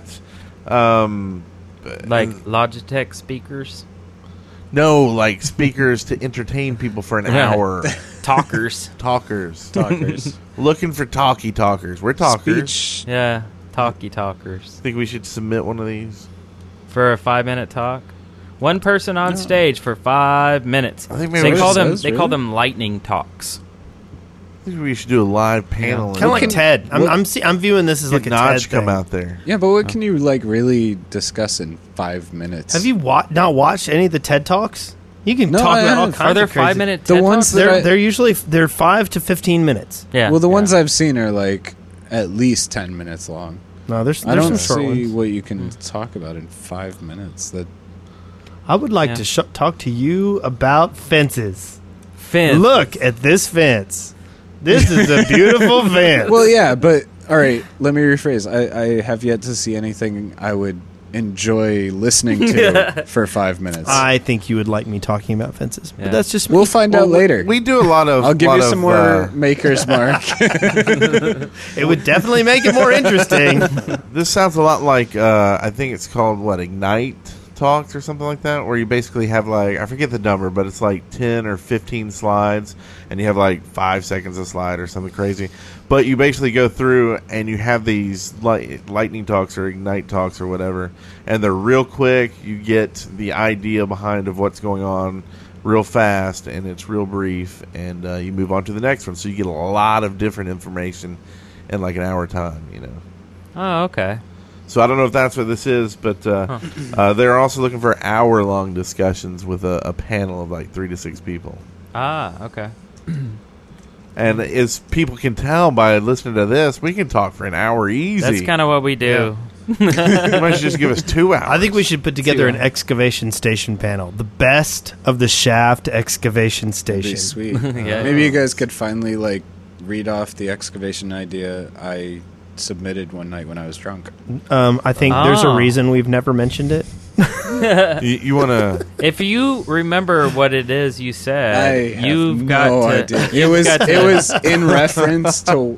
Like Logitech speakers? No, like speakers to entertain people for an hour. Talkers. Talkers. Talkers. Looking for talkers. We're talkers. Speech. Yeah, talkers. Think we should submit one of these? For a 5-minute talk? One person on stage for 5 minutes. I think maybe they we call should- them. They call them lightning talks. I think we should do a live panel. Kind of like TED. I'm viewing this as like a Notch TED come thing. out there. Yeah, but what can you like really discuss in 5 minutes? Have you not watched any of the TED Talks? You can No, talk I about all have. kinds Are there of crazy. 5-minute The TED ones Talks? that They're usually 5 to 15 minutes. Yeah. Well, the yeah. ones I've seen are like at least 10 minutes long. No, there's I don't some short see ones. what you can talk about in 5 minutes. That I would like Yeah. to talk to you about fences. Finn. Look at this fence. This is a beautiful fence. well, yeah, but all right. Let me rephrase. I have yet to see anything I would enjoy listening to for 5 minutes. I think you would like me talking about fences, Yeah. but that's just me. We'll find out later. We do a lot of. I'll give lot you of, some more Maker's Mark. It would definitely make it more interesting. This sounds a lot like I think it's called Ignite Talks or something like that, where you basically have like, I forget the number, but it's like 10 or 15 slides, and you have like 5 seconds a slide or something crazy. But you basically go through and you have these lightning talks or Ignite Talks or whatever, and they're real quick. You get the idea behind of what's going on real fast, and it's real brief, and you move on to the next one. So you get a lot of different information in like an hour time, you know. Oh, okay. So I don't know if that's what this is, but they're also looking for hour-long discussions with a panel of like 3 to 6 people. Ah, okay. And as people can tell by listening to this, we can talk for an hour easy. That's kind of what we do. You might just give us 2 hours. I think we should put together an excavation station panel. The best of the shaft excavation That'd be station. sweet. Yeah. Maybe you guys could finally like read off the excavation idea I submitted one night when I was drunk. I think there's a reason we've never mentioned it. You want to? If you remember what it is you said, you've got no to. idea. It was in reference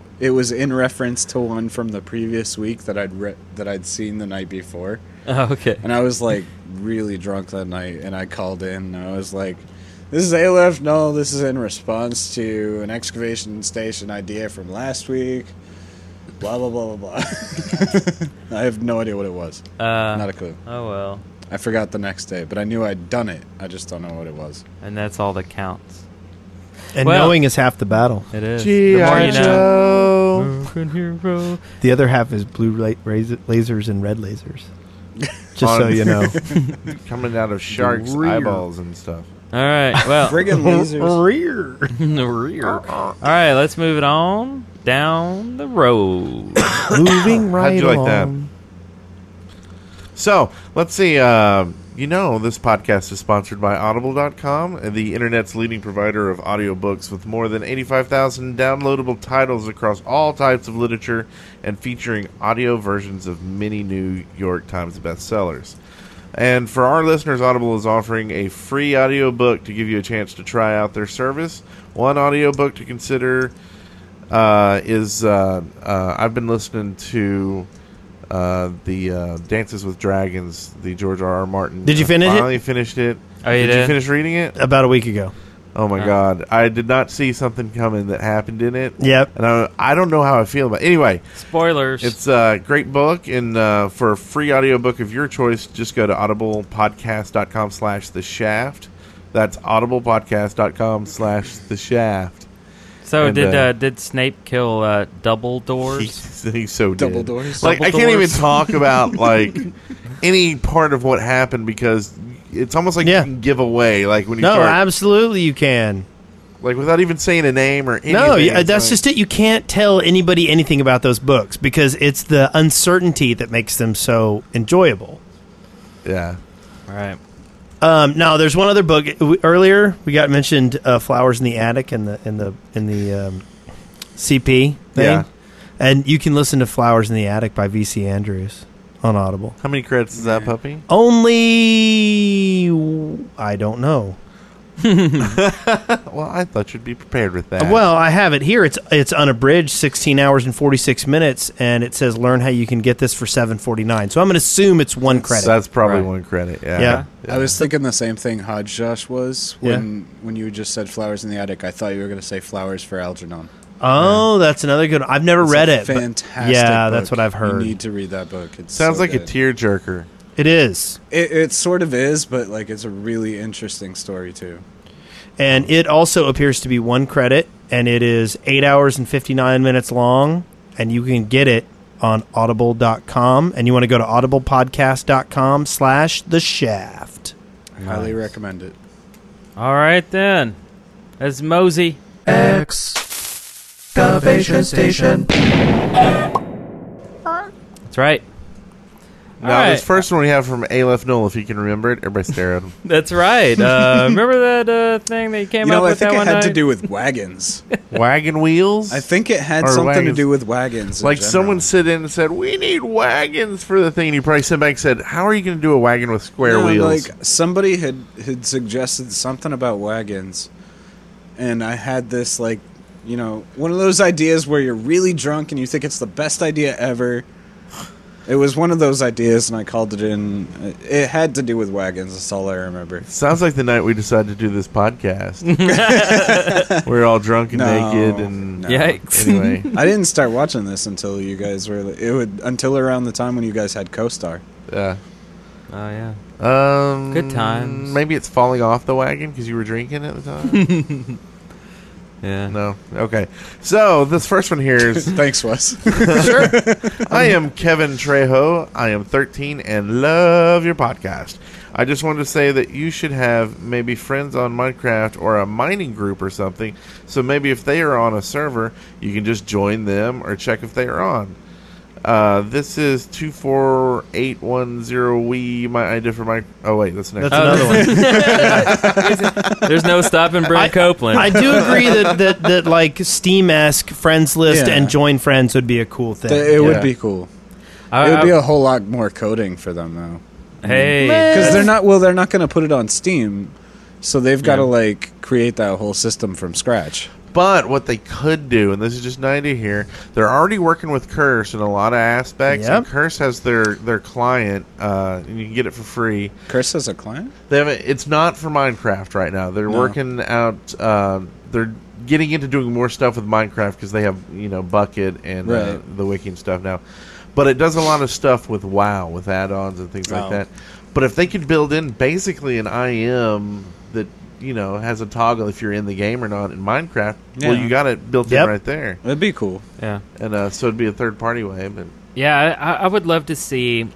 to one from the previous week that I'd seen the night before. Oh, okay. And I was like really drunk that night, and I called in and I was like, "This is Aleph. No, this is in response to an excavation station idea from last week. Blah blah blah blah blah." I have no idea what it was. Not a clue. Oh well. I forgot the next day, but I knew I'd done it. I just don't know what it was. And that's all that counts. And knowing is half the battle. It is. The more you know. The other half is blue lasers and red lasers. Just so you know. Coming out of sharks' eyeballs and stuff. All right. Well. Friggin' lasers. Rear. All right. Let's move it on down the road. Moving right How'd you like that? along. So, let's see. This podcast is sponsored by Audible.com, the internet's leading provider of audiobooks with more than 85,000 downloadable titles across all types of literature and featuring audio versions of many New York Times bestsellers. And for our listeners, Audible is offering a free audiobook to give you a chance to try out their service. One audiobook to consider is I've been listening to the Dances with Dragons, the George R.R. Martin. Did you finish it? Finally finished it. Oh, you Did you finish reading it? About a week ago. Oh my God! I did not see something coming that happened in it. Yep. And I don't know how I feel about it. Anyway, Spoilers. it's a great book, and for a free audiobook of your choice, just go to audiblepodcast.com/The Shaft. That's audiblepodcast.com/The Shaft. So and, did Snape kill Dumbledore? He so did. Dumbledores? Like I can't even Dumbledores? talk about like any part of what happened because it's almost like you can give away like when you No, start, absolutely you can. like without even saying a name or anything. No, it's that's like- just it. You can't tell anybody anything about those books because it's the uncertainty that makes them so enjoyable. Yeah. All right. Now, there's one other book. Earlier, we got mentioned "Flowers in the Attic" in the CP thing, Yeah. and you can listen to "Flowers in the Attic" by V.C. Andrews on Audible. How many credits is that puppy? Only, I don't know. Well, I thought you'd be prepared with that. Well, I have it here. It's unabridged, 16 hours and 46 minutes, and it says learn how you can get this for $7.49. So I'm going to assume it's one credit. That's probably Right. one credit. Yeah. Yeah. I was thinking the same thing Hodge Josh was when you just said Flowers in the Attic. I thought you were going to say Flowers for Algernon. Oh, that's another good one. I've never It's read a it. but- Fantastic. Yeah, book. that's what I've heard. You need to read that book. It Sounds like a tearjerker. It is. It sort of is, but like it's a really interesting story too. And it also appears to be one credit, and it is 8 hours and 59 minutes long, and you can get it on audible.com, and you want to go to audiblepodcast.com/The Shaft. Highly recommend it. All right, then. That's Mosey. Excavation Station. That's right. Now, All right. this first one we have from Aleph Null, if you can remember it. Everybody stare at him. That's right. Remember that thing that you came up I with think that it one had night? to do with wagons. Wagon wheels? I think it had Or something wagons. to do with wagons. in Like general. someone sit in and said, we need wagons for the thing. And you probably sat back and said, how are you going to do a wagon with square No, wheels? Like somebody had suggested something about wagons, and I had this like, one of those ideas where you're really drunk and you think it's the best idea ever. It was one of those ideas, and I called it in. It had to do with wagons. That's all I remember. Sounds like the night we decided to do this podcast. We were all drunk and naked. And no. Yikes. Anyway. I didn't start watching this until you guys were. Until around the time when you guys had CoStar. Yeah. Oh, yeah. Good times. Maybe it's falling off the wagon because you were drinking at the time. Yeah. No. Okay. So this first one here is Thanks, Wes. Sure. I am Kevin Trejo. I am 13 and love your podcast. I just wanted to say that you should have maybe friends on Minecraft or a mining group or something. So maybe if they are on a server, you can just join them or check if they are on. This is 24810 Wii. My idea for my. Oh wait, that's next. That's another one. There's no stopping Brent Copeland. I do agree that like Steam-esque friends list Yeah. and join friends would be a cool thing. It would be cool. I- It would be I- a whole lot more coding for them though. Hey, Because they're not going to put it on Steam, so they've got to like create that whole system from scratch. But what they could do, and this is just an idea here, they're already working with Curse in a lot of aspects. Yep. And Curse has their client, and you can get it for free. Curse has a client? They have it's not for Minecraft right now. They're No. working out. They're getting into doing more stuff with Minecraft because they have Bucket and Right. the wiki and stuff now. But it does a lot of stuff with WoW, with add-ons and things like Oh. that. But if they could build in basically an IM that has a toggle if you're in the game or not in Minecraft, well, Yeah. you got it built Yep. in right there, That'd be cool. yeah. and so it'd be a third-party way. But Yeah, I would love to see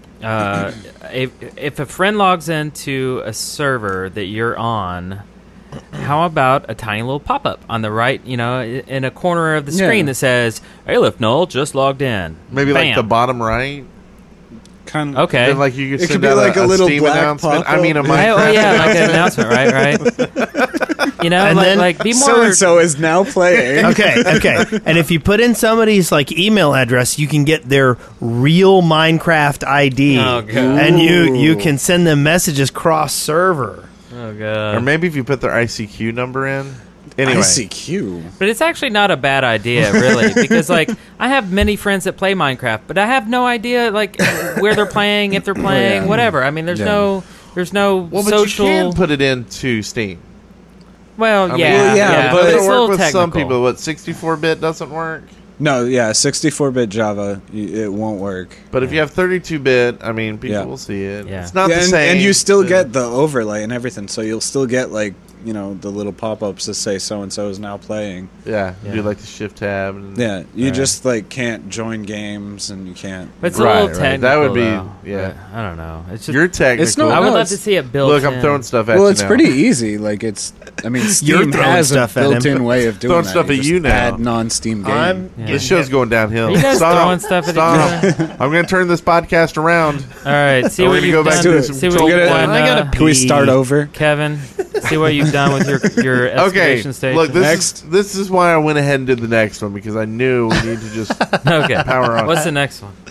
if a friend logs into a server that you're on. How about a tiny little pop-up on the right, in a corner of the screen Yeah. that says, "Hey, Lift Null just logged in." maybe like Bam. the bottom right. Kind Okay. Then like you could It send could be out like a little Steam black announcement. pop-up. I mean, a Right, Minecraft. oh yeah, like an announcement, right? And then- Be more. so and so is now playing. Okay. And if you put in somebody's like email address, you can get their real Minecraft ID, Oh, God. and you Ooh. can send them messages cross server. Oh Or god! maybe if you put their ICQ number in. Anyway, ICQ. But it's actually not a bad idea, really, because like I have many friends that play Minecraft, but I have no idea like where they're playing, if they're playing, Yeah. whatever. I mean, there's Yeah. no well, but social. you can put it into Steam. Well, I mean, yeah, Well, yeah, but but it's it'll a little work with some technical. people. What 64-bit doesn't work, No, yeah, 64-bit Java, it won't work. but if you have 32-bit, I mean, people Yeah. will see it. Yeah. It's not Yeah, the same, and you still get the overlay and everything, so you'll still get like the little pop-ups that say so and so is now playing. Yeah, you do Yeah. like the shift tab. And, Yeah, you Right. just like can't join games and you can't. But it's Right, a little right. technical. That would be- though. yeah. But I don't know. It's just You're technical. It's no- I would no, love it's- to see it built. Look, I'm in. throwing stuff at Well, you it's now. pretty easy. Like You're Steam throwing has a stuff at him. built-in way of doing Throwing that. stuff You at just you now. add non-Steam game. Yeah. This show's going downhill. Are you guys Stop. throwing stuff at each Stop. other? I'm going to turn this podcast around. All right, see We're what gonna you've go back done. to do some See what troll you've play. done, I gotta Can we start over? Kevin. See what you've done with your Okay, excavation station. look, Next. this is why I went ahead and did the next one, because I knew we need to just Okay. power on. What's the next one?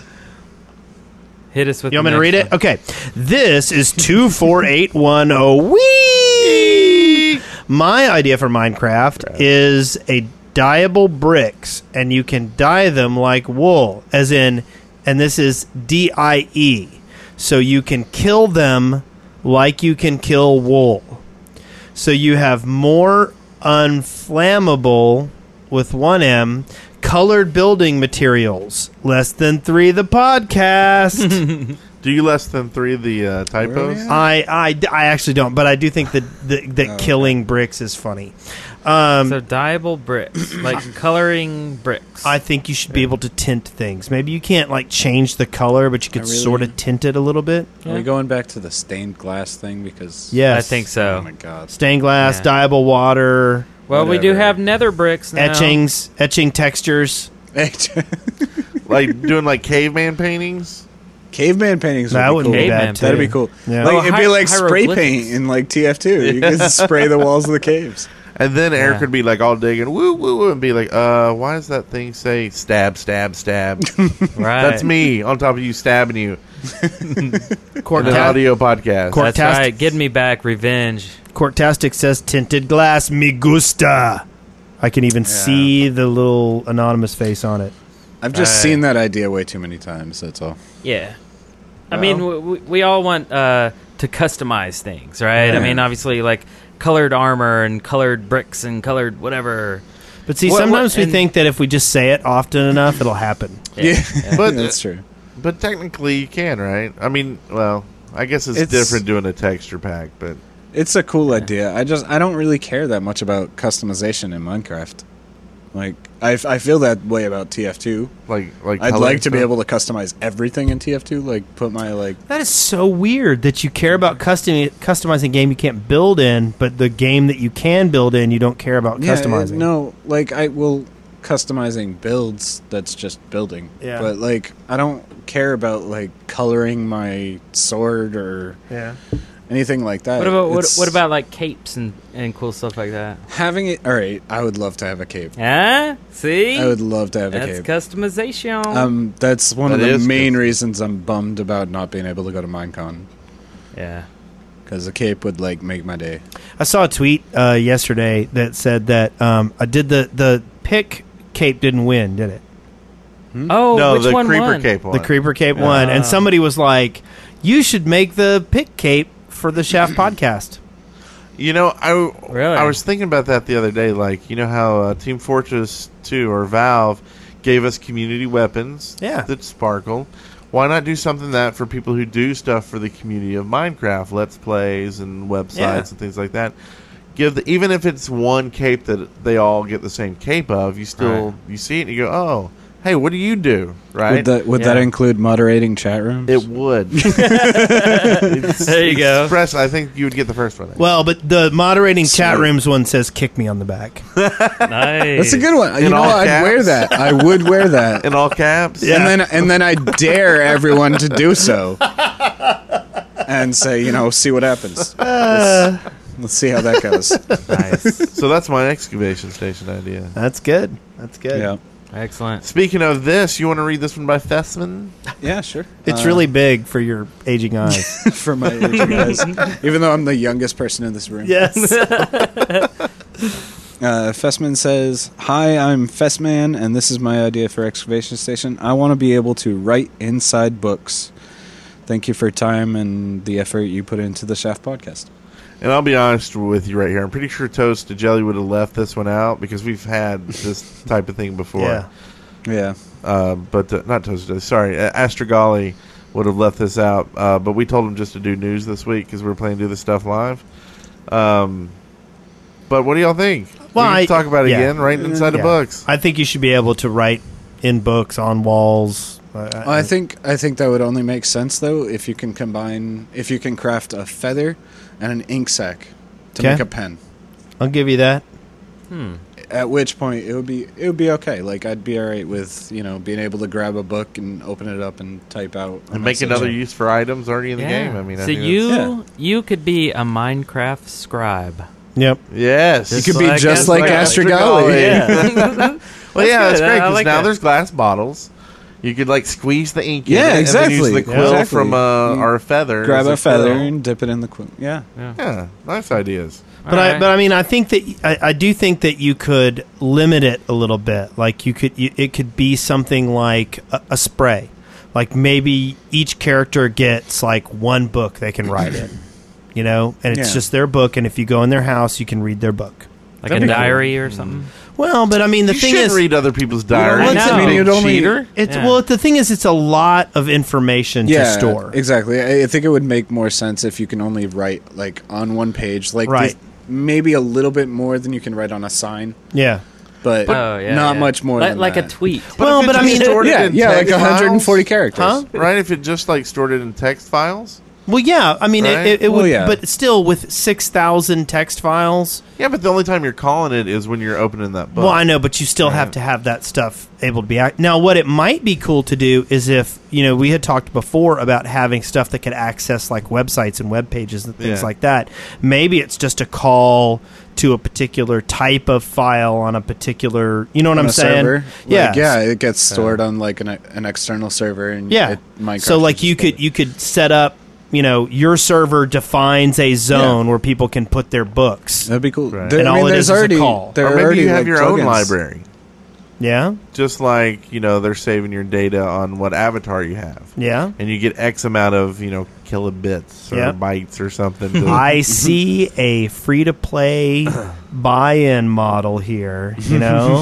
Hit us with. You want the me to read next it? Okay. This is 24810. Wee! My idea for Minecraft is a dyeable bricks, and you can dye them like wool, as in, and this is DIE. So you can kill them like you can kill wool. So you have more unflammable, with 1M, colored building materials. Less than 3 the podcast. Do you less than 3 the typos? Really? I actually don't, but I do think that killing bricks is funny. So dyeable bricks, like coloring bricks. I think you should be able to tint things. Maybe you can't like change the color, but you could Really? sort of tint it a little bit. Are we going back to the stained glass thing? Because Yes, I think so. Oh my god. Stained glass, Yeah. dyeable water, Well, we do Whatever. have nether bricks now. etching textures. Like doing like caveman paintings? Caveman paintings. That would wouldn't be be cool. bad too. That'd be cool. Yeah. Like Oh, it'd be like spray hieroglyphics. paint in like TF2. You can spray the walls of the caves. And then Eric Yeah. would be like all digging, woo, woo, woo, and be like, why does that thing say stab, stab, stab? Right. That's me on top of you stabbing you in an Corta- audio podcast. Cor- That's Cortastic. right. Get me back, revenge. Cortastic says tinted glass, me gusta. I can even see the little anonymous face on it. I've just Right. seen that idea way too many times. That's all. Yeah. I mean, we all want to customize things, right? I Yeah. mean, obviously, like colored armor and colored bricks and colored whatever. But see, What- sometimes we and- think that if we just say it often enough, it'll happen. Yeah, But- that's true. But technically you can, right? I mean, well, I guess it's It's- different doing a texture pack, but It's a cool idea. I don't really care that much about customization in Minecraft. Like I feel that way about TF2. like I'd color like to be stuff. able to customize everything in TF2. Like put my like That is so weird that you care about customizing a game you can't build in, but the game that you can build in, you don't care about customizing. No, like I will. customizing builds, that's just building. Yeah. But like, I don't care about like coloring my sword or anything like that. What about like capes and cool stuff like that? having it? All right, I would love to have a cape. Yeah, see, I would love to have a that's cape. customization. That's one of That the is main good. reasons I'm bummed about not being able to go to Minecon, Yeah. because a cape would like make my day. I saw a tweet yesterday that said that did the pick cape didn't win, did it? Oh, no, which the one creeper won? cape one. The creeper cape won, and somebody was like, "You should make the pick cape for the Shaft podcast." You know, Really? I was thinking about that the other day. Like, you know how Team Fortress 2 or Valve gave us community weapons that sparkle. Why not do something that for people who do stuff for the community of Minecraft, Let's Plays and websites and things like that? Even if it's one cape that they all get the same cape of, you still you see it and you go, oh, hey, what do you do? Right? Would that include moderating chat rooms? It would. There you go. Express, I think you would get the first one. Well, but the moderating chat rooms one says "kick me on the back." Nice. That's a good one. You know, all I'd caps? wear that. I would wear that. In all caps. And then I dare everyone to do so, and say, see what happens. Let's see how that goes. Nice. So that's my excavation station idea. That's good. That's good. Yeah, Excellent. Speaking of this, you want to read this one by Fessman? yeah, sure. It's really big for your aging eyes. For my aging eyes, even though I'm the youngest person in this room. Yes. Fessman says, "Hi, I'm Fessman, and this is my idea for excavation station. I want to be able to write inside books. Thank you for your time and the effort you put into the Shaft podcast." And I'll be honest with you right here. I'm pretty sure Toast to Jelly would have left this one out because we've had this type of thing before. Yeah. Yeah. But not Toast to Jelly. Sorry. Astragali would have left this out. But we told him just to do news this week because we're planning to do this stuff live. But what do y'all think? Well, we can talk about it again, writing inside Yeah. the books. I think you should be able to write in books on walls. I think that would only make sense though if you can craft a feather and an ink sac to Okay. make a pen. I'll give you that. At which point it would be okay. Like I'd be all right with being able to grab a book and open it up and type out a And make message. another use for items already in the game. I mean, I so think you could be a Minecraft scribe. Yep. yes. You could be just like Astragali. Yeah. Well, yeah, that's good. great I because like now that. there's glass bottles. You could like squeeze the ink in Yeah, it and then exactly. use the quill Exactly. from You our feather. Grab as a feather quill. and dip it in the quill. Yeah. Yeah, nice ideas. But I mean, I think that I do think that you could limit it a little bit. Like it could be something like a spray. Like maybe each character gets like one book they can write in, and it's Yeah. just their book. And if you go in their house, you can read their book. Like That'd a be cool. diary or something. Well, but I mean, the You thing shouldn't is, read other people's diaries. Well, I mean, Big you'd only- cheater. it's Yeah. well, the thing is, it's a lot of information to store. Exactly. I think it would make more sense if you can only write like on one page, like Right. this- maybe a little bit more than you can write on a sign, Yeah. but not much more than like that. a tweet. Well, if it but I just mean, stored it Yeah, in yeah, like text 140 files, characters. Huh? right? If it just like stored it in text files. Well, yeah. I mean, Right? it would, Well, yeah. but still, with 6,000 text files. Yeah, but the only time you're calling it is when you're opening that book. Well, I know, but you still have to have that stuff able to be now. What it might be cool to do is if we had talked before about having stuff that could access like websites and web pages and things Yeah. like that. Maybe it's just a call to a particular type of file on a particular. You know what On I'm a saying? server. Yeah. Like, yeah, it gets stored on like an external server, and Yeah. Minecraft So like is you just could set up. Your server defines a zone where people can put their books. that'd be cool. Right. There, And I all mean, it there's is a already call. there or are maybe already you have like your own plugins. library. Yeah. Just like, they're saving your data on what avatar you have. Yeah. And you get X amount of, kilobits or Yep. bytes or something. To, I see a free-to-play buy-in model here. you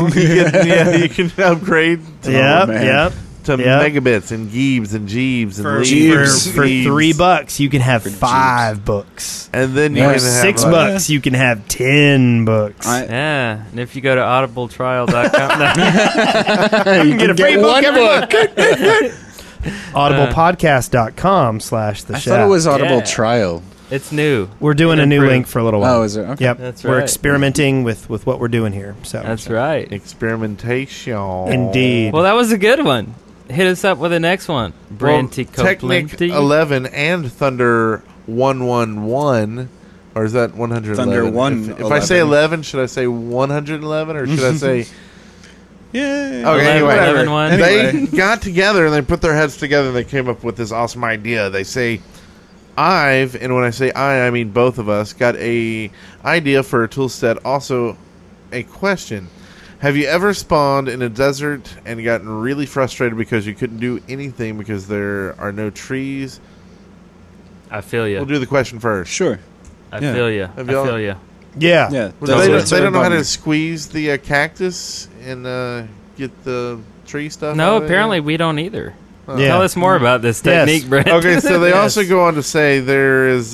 can upgrade to, Yep, man. yep. to Yep. megabits and geebs and jeebs and For, leaves. for Leaves. $3, you can have 5 books. And then you Yeah. can have $6, you can have 10 books. Yeah, and if you go to audibletrial.com, You can get one book. Audiblepodcast.com/the I thought it was Audible Yeah. Trial. It's new. We're doing a new Improved. link for a little while. Oh, is it? Okay. Yep. That's We're right. experimenting with what we're doing here. So That's right. Experimentation. Indeed. Well, that was a good one. Hit us up with the next one. Brenty Technic Copeland. 11 and Thunder 111, or is that 111? Thunder 1. If I say 11, should I say 111, or should I say... Yeah. Okay, anyway, 11 one. They got together and they put their heads together and they came up with this awesome idea. They say, and when I say I mean both of us, got a idea for a tool set. Also, a question. Have you ever spawned in a desert and gotten really frustrated because you couldn't do anything because there are no trees? I feel you. We'll do the question first. Sure. I yeah. feel you. I Have y'all- feel you. yeah. Yeah. Well, they deserts don't are know how to bummer. squeeze the cactus and get the tree stuff No, out of it? apparently we don't either. Yeah. Tell us more about this Yes. technique, Brent. Okay, so they Yes. also go on to say there is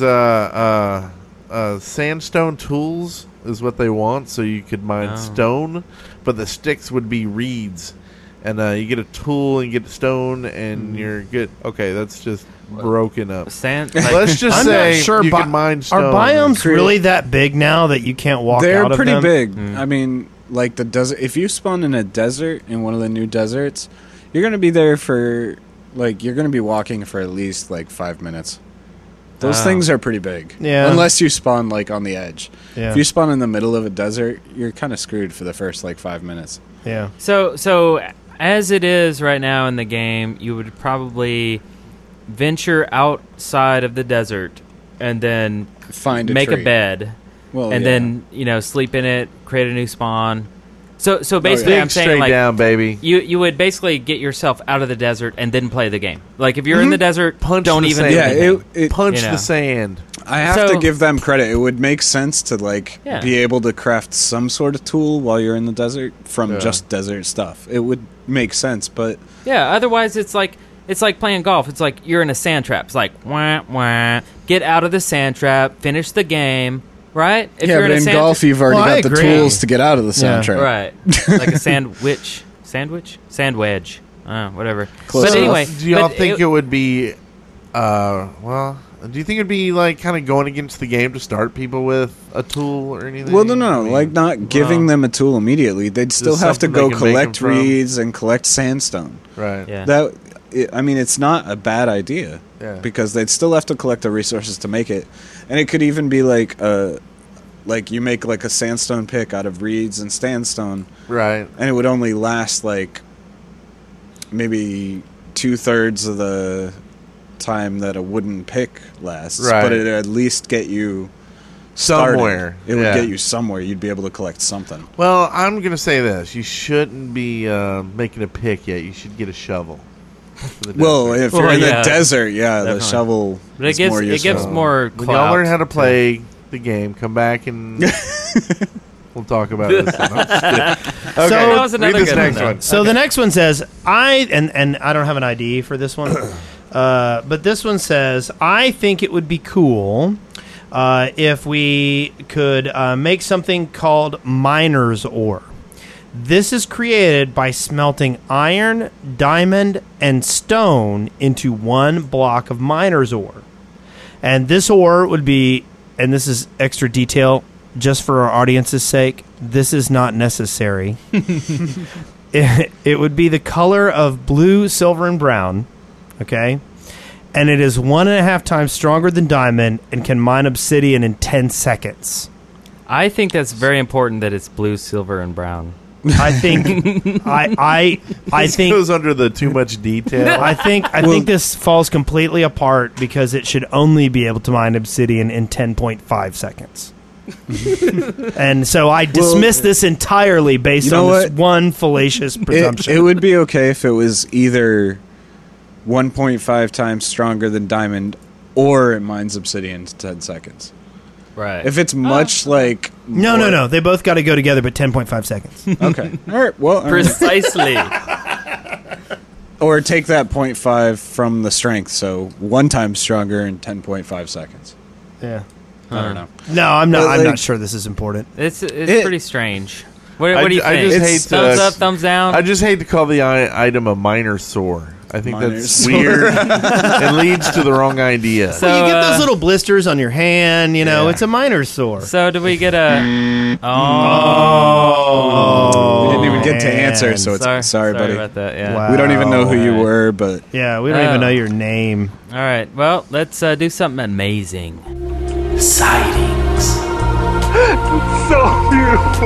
sandstone tools is what they want, so you could mine Oh. stone, but the sticks would be reeds. And you get a tool and you get stone and you're good. Okay, that's just broken up. Sand. Let's just I'm say not sure you can mine are stone. biomes really that big now that you can't walk They're out of pretty them? big. I mean, like the desert. If you spawn in a desert in one of the new deserts, you're gonna be there for you're gonna be walking for at least 5 minutes. Those Wow. things are pretty big. Yeah. Unless you spawn on the edge. Yeah. If you spawn in the middle of a desert, you're kind of screwed for the first 5 minutes. Yeah. So as it is right now in the game, you would probably venture outside of the desert and then Find a make tree. a bed Well, and yeah. then sleep in it, create a new spawn. So basically, Dig I'm saying straight down, baby. you would basically get yourself out of the desert and then play the game. Like if you're in the desert, Punch don't the even sand. do Yeah, anything. it Punch you know. the sand. I have So- to give them credit. It would make sense to Yeah. be able to craft some sort of tool while you're in the desert from Yeah. just desert stuff. It would make sense, but Yeah, otherwise it's like playing golf. It's like you're in a sand trap. It's like wah wah. Get out of the sand trap. Finish the game. Right? If yeah, you're but in sand golf you've already Well, I got the agree. tools to get out of the sand Yeah. trap. right, like a sand wedge. Whatever. Close but enough. anyway, Do y'all but think it would be, do you think it'd be kind of going against the game to start people with a tool or anything? Well, no, I mean, like not giving them a tool immediately. They'd still have to something go they can make collect 'em from. reeds and collect sandstone. right. Yeah. I mean, it's not a bad idea Yeah. because they'd still have to collect the resources to make it, and it could even be like you make like a sandstone pick out of reeds and sandstone, Right. and it would only last maybe 2/3 of the time that a wooden pick lasts, Right. but it'd at least get you started. Somewhere. It would Yeah. get you somewhere. You'd be able to collect something. Well, I'm going to say this. You shouldn't be making a pick yet. You should get a shovel. for the Well, desert. if you're Well, in yeah, the desert, yeah, definitely. the shovel But it is gives more it useful. gives more when clout. y'all learn how to play the game, come back and we'll talk about this. Okay, So- That was another read this good next one, one. though. So the next one says, and I don't have an ID for this one, but this one says, I think it would be cool if we could make something called miner's ore. This is created by smelting iron, diamond, and stone into one block of miner's ore. And this ore would be, and this is extra detail, just for our audience's sake, this is not necessary. It would be the color of blue, silver, and brown, okay? And it is 1.5 times stronger than diamond and can mine obsidian in 10 seconds. I think that's very important that it's blue, silver, and brown. I think, I This think, goes under the too much detail. I think this falls completely apart because it should only be able to mine obsidian in 10.5 seconds. And so I dismiss this entirely based You know on this what? one fallacious presumption. It would be okay if it was either 1.5 times stronger than diamond or it mines obsidian in 10 seconds. Right. If it's much like... No. They both got to go together, but 10.5 seconds. Okay. All right. Well, I mean, Precisely. or take that 0.5 from the strength, so 1 time stronger in 10.5 seconds. Yeah. I don't know. No, I'm not. But, I'm like- not sure this is important. It's It- pretty strange. What do you I think? just hate thumbs to- up, thumbs down. I just hate to call the item a minor sore. I think Miners. that's weird. It leads to the wrong idea. So, Well, you get those little blisters on your hand. You know, Yeah. it's a miner's sore. So do we get a? Oh, We didn't even get to man. answer, so it's sorry, buddy. about that. Yeah. Wow. We don't even know who you Alright. were, but Yeah, we don't even know your name. All right. Well, let's do something amazing. Sightings. So beautiful.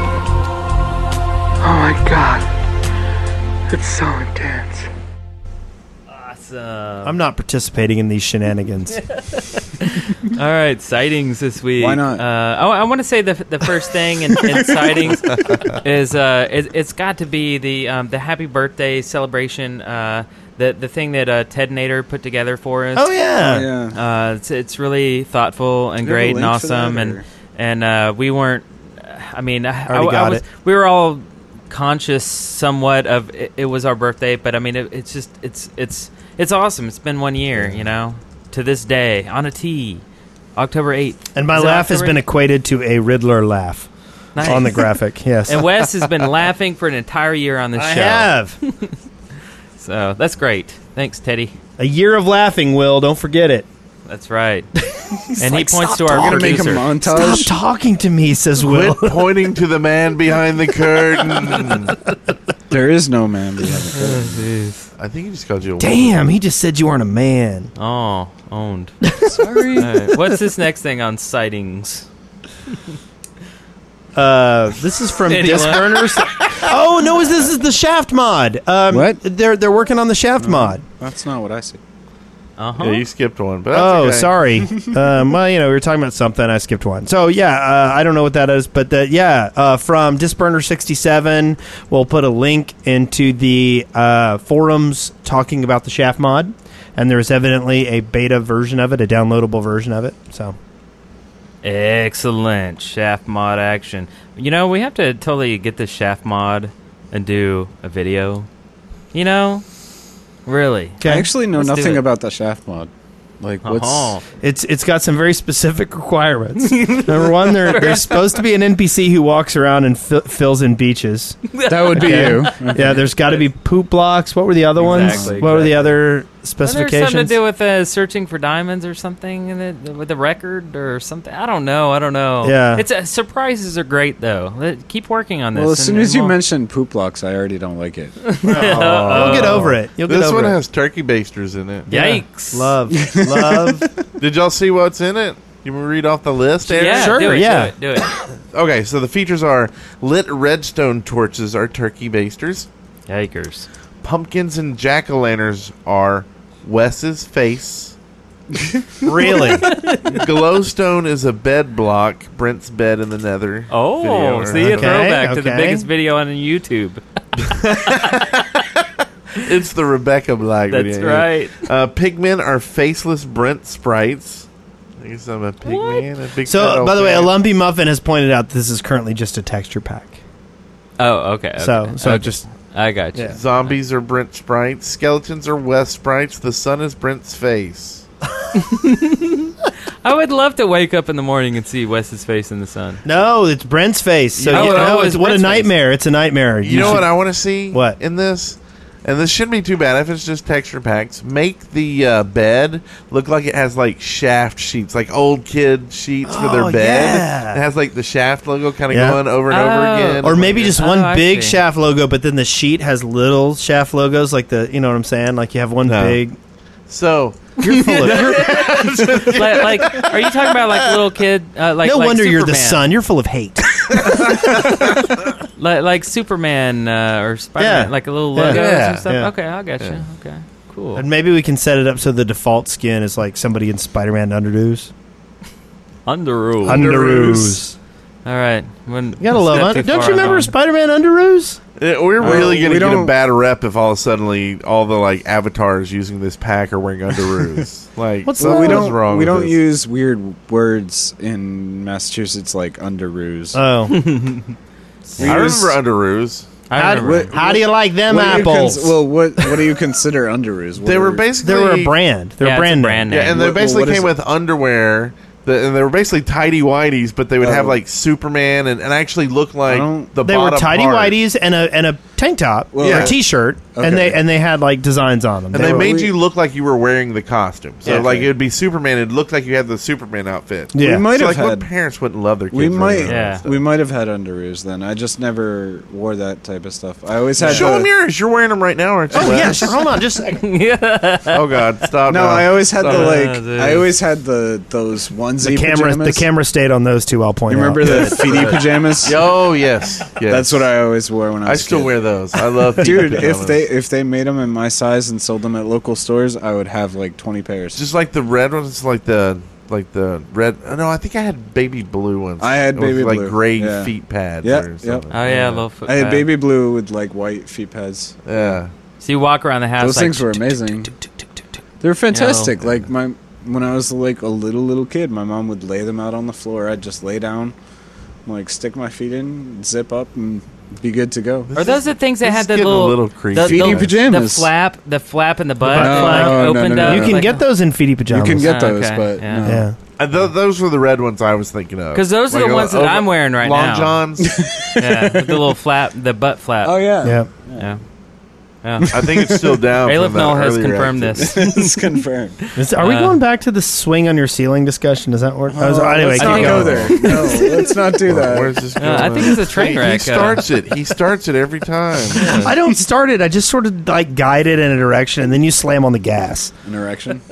Oh my god. It's so intense. Awesome. I'm not participating in these shenanigans. All right, sightings this week. Why not? I want to say the first thing in sightings is it's got to be the happy birthday celebration. The thing that Ted Nader put together for us. Oh yeah. yeah. It's really thoughtful and Do you have a great and link for that, awesome, or- and we weren't. I mean, Already got it. we were all conscious somewhat of it was our birthday, but I mean, it's just it's awesome. It's been 1 year, you know, to this day on a T, October 8th. And my Is it laugh has October been 8th? equated to a Riddler laugh Nice. on the graphic. Yes, And Wes has been laughing for an entire year on this I show. have So that's great. Thanks, Teddy. a year of laughing. Will, don't forget it. That's right. And like, he points "Stop to our talking." We're gonna make a producer. Stop montage. talking to me, says Will. Quit pointing to the man behind the curtain. There is no man behind the curtain. I think he just called you a Damn, he just said you weren't a man. Oh, owned. Sorry. All right. What's this next thing on sightings? This is from Anyone? Discburners. Oh no, this is the Shaft mod. What? They're working on the Shaft mod. That's not what I see. Uh-huh. Yeah, you skipped one. But that's Oh, okay. sorry. Well, you know, we were talking about something. I skipped one. So, yeah, I don't know what that is. But, from Discburner67, we'll put a link into the forums talking about the Shaft mod. And there's evidently a beta version of it, a downloadable version of it. So, Excellent. Shaft mod action. You know, we have to totally get this Shaft mod and do a video. You know? Really. I actually know Let's do nothing it. about the Shaft mod. Like, what's... Oh. it's got some very specific requirements. Number one, there's supposed to be an NPC who walks around and fills in beaches. That would be you. Yeah, there's got to be poop blocks. What were the other ones? Exactly, What were the exactly. other Well, there's specifications? something to do with searching for diamonds or something in it, with the record or something. I don't know. Yeah. It's surprises are great though. Keep working on this. Well, as soon as you we'll- mentioned poop blocks, I already don't like it. You'll get over it. You'll get This over one it. has turkey basters in it. Yikes! Love. Did y'all see what's in it? You want me to read off the list, Aaron? Yeah, Sure, do it, yeah. do it. Okay, so the features are lit redstone torches are turkey basters. Yikers! Pumpkins and jack-o'-lanterns are Wes's face. Really? Glowstone is a bed block, Brent's bed in the nether. Oh, video. see a Okay, throwback to the okay. biggest video on YouTube. It's the Rebecca Black That's video. right. Pigmen are faceless Brent sprites. I guess I'm a pigman. A big fat So, old by the way, a pig. Lumpy Muffin has pointed out this is currently just a texture pack. Oh, okay. So Okay. just I got you. Yeah. Zombies are Brent sprites. Skeletons are Wes sprites. The sun is Brent's face. I would love to wake up in the morning and see Wes's face in the sun. no, it's Brent's face. So Oh, you know, it's it's what a Brent's face. nightmare. It's a nightmare. You know should- what I want to see? What? In this? And this shouldn't be too bad if it's just texture packs. Make the bed look like it has like Shaft sheets, like old kid sheets for their Oh, bed. yeah. It has like the Shaft logo kind of Yeah. going over and over Oh. again. Or maybe just one I big see. Shaft logo, but then the sheet has little Shaft logos, like the, you know what I'm saying? Like you have one No. big. So You're full of. like, are you talking about like little kid? Like no like wonder you're the Superman? sun. You're full of hate. Like Superman or Spider-Man, Yeah. like a little Yeah. logos Yeah. and stuff. Yeah. Okay, I got you. Okay, cool. And maybe we can set it up so the default skin is like somebody in Spider-Man Underoos. Underoos. Underoos. All right. When You gotta love step it. too Don't far, you remember I'm on. Spider-Man Underoos? we're really going we to get a don't- bad rep if all of a sudden all the like avatars using this pack are wearing underoos. Like, What's Well, that? we what's don't. wrong We with don't this? use weird words in Massachusetts like underoos. Oh. I use- remember underoos. I remember. How do you like them What do you apples? what do you consider underoos? What They were are- basically they were a brand. They're Yeah, a it's a brand brand name. name. Yeah, and they What- basically what is came it? with underwear. And they were basically tidy whities, but they would have Oh. like Superman and actually look like don't- the They were bottom tidy part. whities and a tank top Yeah. or t-shirt, Okay. and they had like designs on them. And they were- made you look like you were wearing the costume. So, Yeah. like, it would be Superman. It looked like you had the Superman outfit. Yeah. We might So, have like, what had. parents wouldn't love their kids? We running might. around with Yeah. stuff? We might have had underoos then. I just never wore that type of stuff. I always had. Show the- them yours. You're wearing them right now, aren't you? Oh Wes? yeah, sure. Hold on, just a second. Oh God, stop! No, now. I always had the Stop. like. dude. I always had those onesie The pajamas. camera stayed on those two. I'll point You out. remember the feety pajamas? Oh yes, yes. That's what I always wore when I I was. a still kid. wear those. I love Dude, pajamas. if they made them in my size and sold them at local stores, I would have like 20 pairs. just like the red ones, like the red. Oh, no, I think I had baby blue ones. I had with, baby like blue, gray yeah. feet pads. Yep, or yep. something. Oh yeah, little foot I had pad. baby blue with like white feet pads. Yeah. So you walk around the house. Those like, things were amazing. They were fantastic. Like when I was like a little kid, my mom would lay them out on the floor. I'd just lay down, like stick my feet in, zip up, and be good to go. Are those the things that This had is the getting a little, little creepy. the, Feety the, pajamas. the flap in the butt No, plug no, no, opened no, up? no. You can like get those in feety You pajamas. can get those, okay, but yeah. no. Yeah. Those were the red ones I was thinking of. 'Cause those are the ones that I'm wearing right Long now. Johns. Yeah, with the little flap, the butt flap. Oh yeah, Yeah. Yeah. Yeah. I think it's still down. Aleph from that Null has earlier confirmed activity. this. it's confirmed. Are we going back to the swing on your ceiling discussion? Is that where? Anyway, let's keep not go going. there. No, let's not do that. Where's this going? I think it's a train He wreck. starts it. He starts it every time. I don't start it. I just sort of like guide it in a direction, and then you slam on the gas. An erection.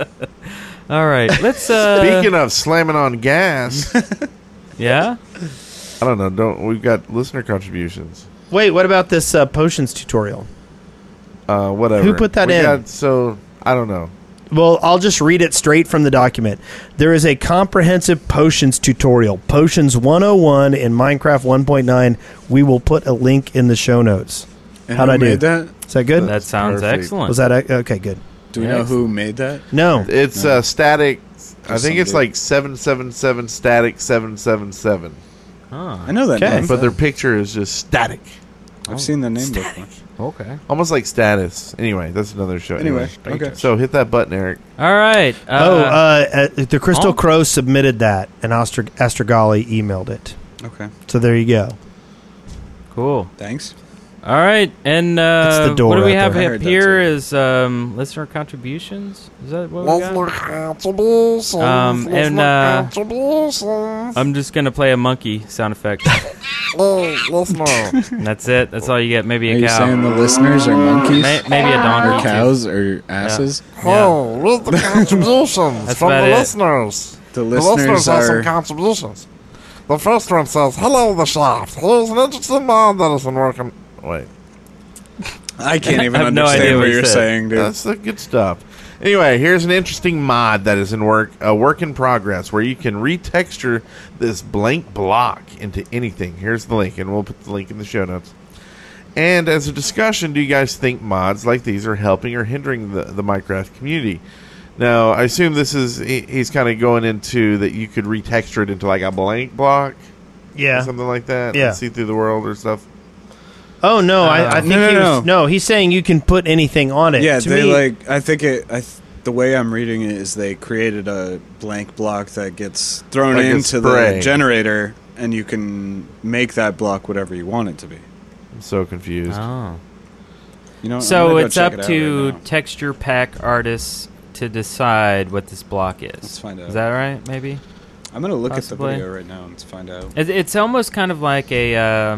All right, let's. Speaking of slamming on gas, Yeah. I don't know. We've got listener contributions. Wait, what about this potions tutorial? Whatever. Who put that in? So I don't know. Well, I'll just read it straight from the document. There is a comprehensive potions tutorial, Potions 101 in Minecraft 1.9. We will put a link in the show notes. And How'd who I do? made that? Is that good? That sounds Perfect. excellent. Was that okay? Good. Do we know who made that? No, It's static. I think it's some like 777 static 777. I know that Okay. name. But their picture is just static. I've seen the name before. Okay. Almost like status. Anyway, that's another show. Anyway, okay. So hit that button, Eric. All right. the Crystal Crow submitted that, and Astrogali emailed it. Okay. So there you go. Cool. Thanks. All right, and It's the door what do we out have there. I up heard that here too. is listener contributions. Is that what we got? And I'm just gonna play a monkey sound effect. And that's it. That's all you get. Maybe Are a you cow. saying the listeners are monkeys? Maybe a donkey. Or too. cows or asses? Yeah. read the contributions That's from about the it. listeners. The The listeners listeners have some are. contributions. The first one says, "Hello, the shaft. Here's an interesting mod that isn't working." Wait. I can't even I have no understand idea what what he you're said. saying, dude. That's the good stuff. Anyway, here's an interesting mod that is a work in progress, where you can retexture this blank block into anything. Here's the link, and we'll put the link in the show notes. And as a discussion, do you guys think mods like these are helping or hindering the Minecraft community? Now, I assume this is he's kind of going into that you could retexture it into like a blank block, Yeah. or something like that, Yeah. and see through the world or stuff. Oh no, I think No. he's saying you can put anything on it. Yeah, To they me, I think the way I'm reading it is they created a blank block that gets thrown Like a into spray. the generator, and you can make that block whatever you want it to be. I'm so confused. Oh. You know, I'm So gonna go it's check up it out to right now. texture pack artists to decide what this block is. Let's find out. Is that right? Maybe. I'm gonna look possibly? at the video right now and find out. It's almost kind of like a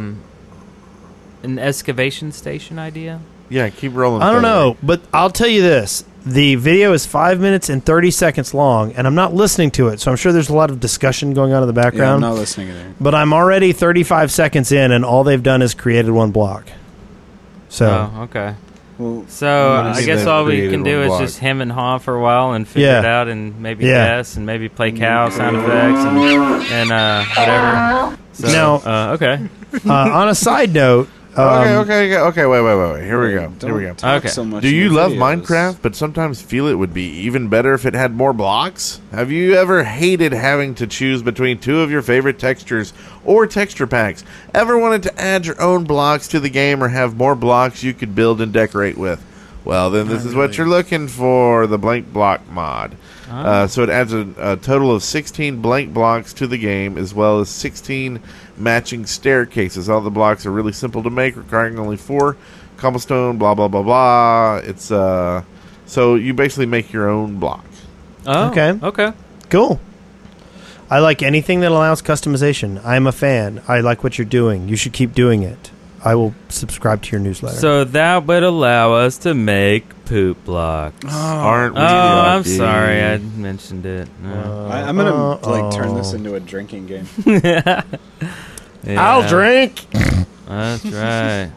an excavation station idea. Yeah, keep rolling. I don't through. know, but I'll tell you this: the video is 5 minutes and 30 seconds long, and I'm not listening to it, so I'm sure there's a lot of discussion going on in the Yeah, I'm background. not listening either. But I'm already 35 seconds in, and all they've done is created one block. So Oh, okay. Well, So What do you I mean guess they've all we created can do one is block? just hem and haw for a while and figure Yeah. it out, and maybe Yeah. guess, and maybe play cow sound effects and whatever. So, Now- okay. on a side note, Okay, wait. Here we go. Don't Here we go. talk Okay. so much Do in you your love videos. Minecraft, but sometimes feel it would be even better if it had more blocks? Have you ever hated having to choose between two of your favorite textures or texture packs? Ever wanted to add your own blocks to the game or have more blocks you could build and decorate with? Well, then this is what you're looking for, the blank block mod. So it adds a total of 16 blank blocks to the game, as well as 16 matching staircases. All the blocks are really simple to make, requiring only 4 cobblestone, blah blah blah blah. It's so you basically make your own block. Oh, Okay. Cool. I like anything that allows customization. I'm a fan. I like what you're doing. You should keep doing it. I will subscribe to your newsletter. So that would allow us to make poop blocks. Aren't we? I'm lucky? sorry, I mentioned it. No. I'm gonna turn this into a drinking game. Yeah. I'll drink. That's right.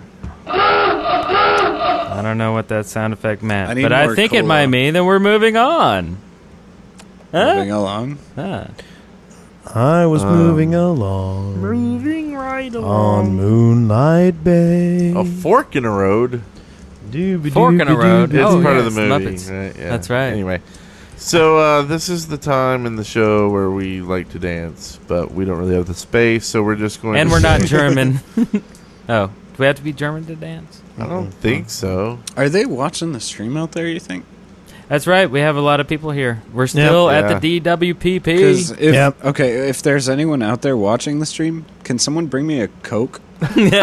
I don't know what that sound effect meant, but I think it might mean that we're moving on. Moving along. Huh. I was moving along. Moving right On Moonlight Bay. A fork in a road. Fork in a road. It's part of the yes, movie. Muppets. Right? Yeah. That's right. Anyway, so this is the time in the show where we like to dance, but we don't really have the space, so we're just going. And to we're not sing. German. Oh, do we have to be German to dance? I don't think so. Are they watching the stream out there, you think? That's right. We have a lot of people here. We're still at the DWPP. If there's anyone out there watching the stream, can someone bring me a Coke? Nice,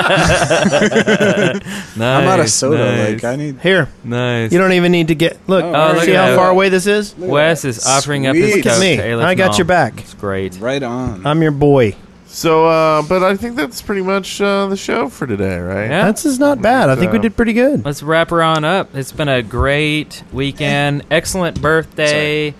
I'm out of soda. nice. Like I need. Here. Nice. You don't even need to get... Look, look see at how that. far away this is? Wes is offering up his Sweet. Coke Look at me. to Aleph I got Null. your back. It's great. Right on. I'm your boy. So, but I think that's pretty much the show for today, right? Yeah. That's just not bad. I think we did pretty good. Let's wrap her on up. It's been a great weekend. Excellent birthday.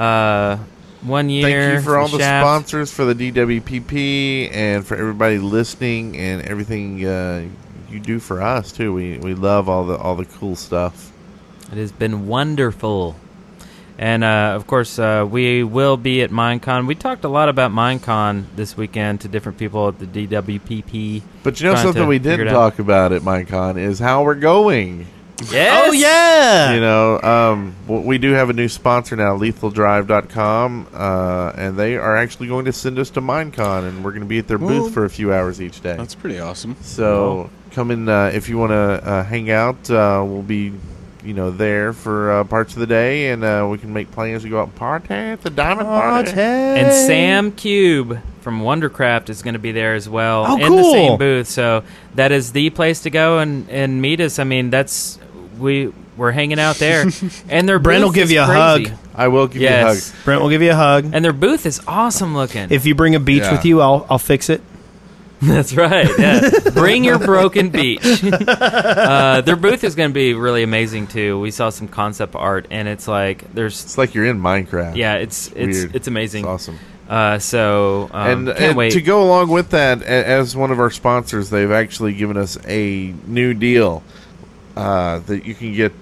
1 year. Thank you for all the Shaft. sponsors for the DWPP and for everybody listening and everything you do for us too. We love all the cool stuff. It has been wonderful. And, of course, we will be at Minecon. We talked a lot about Minecon this weekend to different people at the DWPP. But you know trying something to we figure didn't it out. talk about at Minecon is how we're going. Yes! Oh, yeah! You know, we do have a new sponsor now, LethalDrive.com, and they are actually going to send us to Minecon, and we're going to be at their booth for a few hours each day. That's pretty awesome. So come in if you want to hang out. We'll be, there for parts of the day, and we can make plans to go out and party at the Diamond Party. And Sam Cube from Wondercraft is going to be there as well Oh, in cool. the same booth. So that is the place to go and meet us. I mean, we're hanging out there. And their Brent booth will give is you a crazy. hug. I will give you a hug. Brent will give you a hug. And their booth is awesome looking. If you bring a beach Yeah. with you, I'll fix it. That's right. Yeah. Bring your broken beach. Their booth is going to be really amazing too. We saw some concept art, and it's like It's like you're in Minecraft. yeah, it's weird. amazing. It's awesome. Can't And wait. to go along with that, as one of our sponsors, they've actually given us a new deal that you can get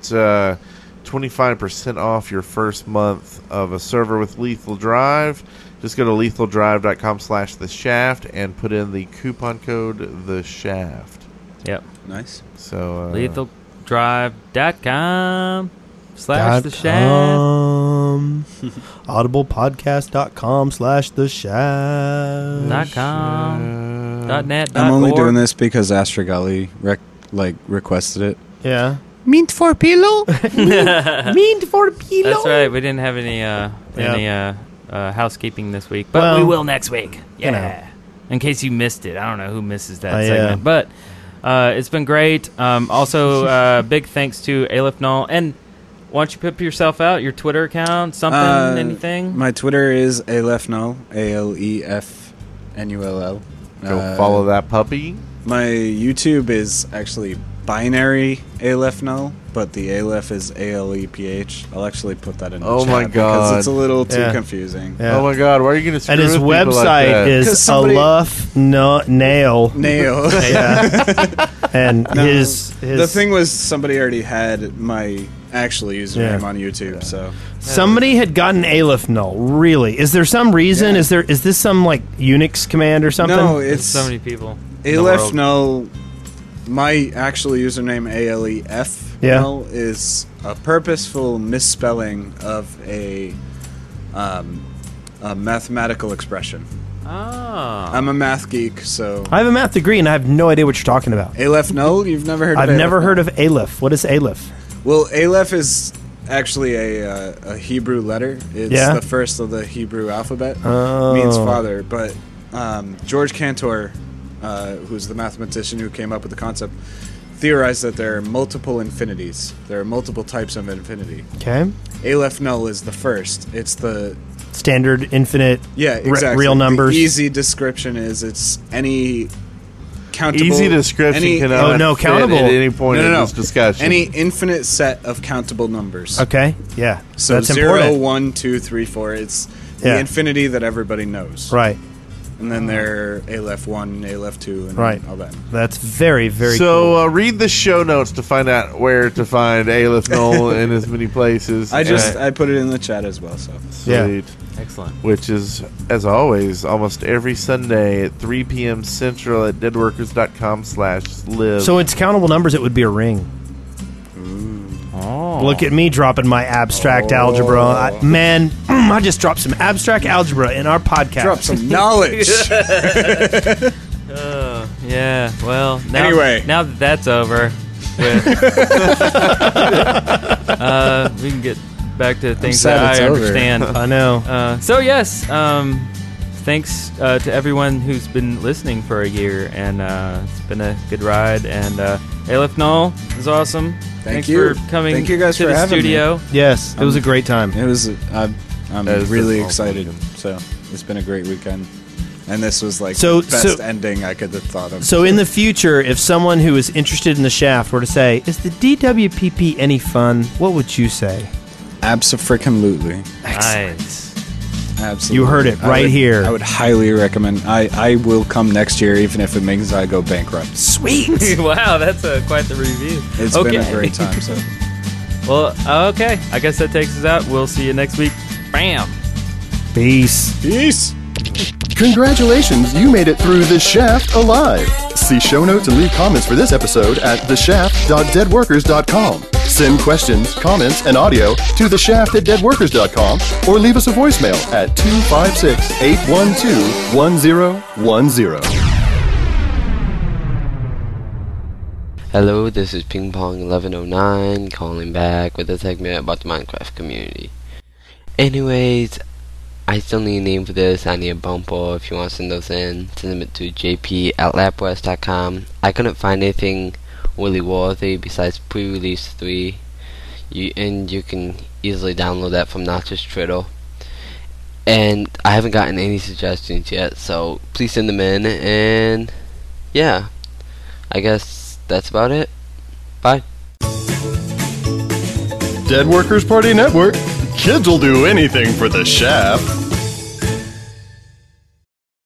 25% off your first month of a server with Lethal Drive. Just go to lethaldrive.com/theshaft and put in the coupon code TheShaft. Yep. Nice. So LethalDrive.com/theshaft. audiblepodcast.com/theshaft. .com. .net. I'm only .org. doing this because Astragali requested it. Yeah. Mint for pillow. Mean for pillow. That's right. We didn't have any housekeeping this week, but Well, we will next week. Yeah. you know. In case you missed it, I don't know who misses that Yeah. segment, but it's been great. Also, big thanks to Aleph Null. And why don't you put yourself out, your Twitter account, something, anything? My Twitter is Alefnull, ALEFNULL. go follow that puppy. My YouTube is actually binary Alefnull, but the Aleph is ALEPH. I'll actually put that in the Oh chat my because God. it's a little too Yeah. confusing. Yeah. Oh my God! Why are you going to? And his website is 'Cause somebody- Nail. Nail. Yeah. And No, his the thing was somebody already had my actual username Yeah. on YouTube, so somebody had gotten Aleph Null. Really? Is there some reason? Yeah. Is this some like Unix command or something? no, There's it's so many people. in the Aleph world. Null. My actual username ALEF Yeah. Null is a purposeful misspelling of a mathematical expression. Oh. I'm a math geek, so I have a math degree and I have no idea what you're talking about. Aleph Null. You've never heard? I've of never Aleph heard Null? of Aleph. What is Aleph? Well, Aleph is actually a Hebrew letter. It's Yeah? the first of the Hebrew alphabet. Oh. Means father. But George Cantor, who's the mathematician who came up with the concept, theorized that there are multiple infinities. There are multiple types of infinity. Okay. Aleph Null is the first. It's the standard infinite. Yeah, exactly. Real numbers. The easy description is it's any countable. Easy description cannot countable at any point in this discussion. Any infinite set of countable numbers. Okay. Yeah. So that's 0, important. 1, 2, 3, 4. It's the infinity that everybody knows. Right. And then there are Aleph 1, Aleph 2, and all that. That's very, very cool. So read the show notes to find out where to find Aleph Null in as many places. I put it in the chat as well. So Sweet. Excellent. Which is, as always, almost every Sunday at 3 p.m. Central at deadworkers.com/live. So it's countable numbers. It would be a ring. Oh. Look at me dropping my abstract algebra. I just dropped some abstract algebra in our podcast. Drop some knowledge. Yeah. Well. Now, Anyway. now that that's over, we can get back to things sad that it's I over. understand. I know. So yes, thanks to everyone who's been listening for a year, and it's been a good ride. And Aleph Null is awesome. Thank Thanks you. for coming Thank you guys to for the having studio. me. Yes, it was a great time. It was. I'm was really an awesome excited. weekend. So it's been a great weekend, and this was like So- the best so- ending I could have thought of. So in the future, if someone who is interested in the Shaft were to say, "Is the DWPP any fun?" What would you say? Abso-freaking-lutely. Nice. Absolutely. You heard it right here. I would highly recommend. I will come next year, even if it means I go bankrupt. Sweet. Wow, that's quite the review. It's been a great time. So. Well, okay. I guess that takes us out. We'll see you next week. Bam. Peace. Peace. Congratulations, you made it through The Shaft alive. See show notes and leave comments for this episode at theshaft.deadworkers.com. Send questions, comments, and audio to theshaft@deadworkers.com or leave us a voicemail at 256-812-1010. Hello, this is Ping Pong 1109 calling back with a segment about the Minecraft community. Anyways, I still need a name for this. I need a bumper. If you want to send those in, send them to jp@lapwest.com. I couldn't find anything really worthy besides pre-release 3. You can easily download that from Notch's Twitter. And I haven't gotten any suggestions yet, so please send them in. And yeah, I guess that's about it. Bye. Dead Workers Party Network. Kids will do anything for The Shaft.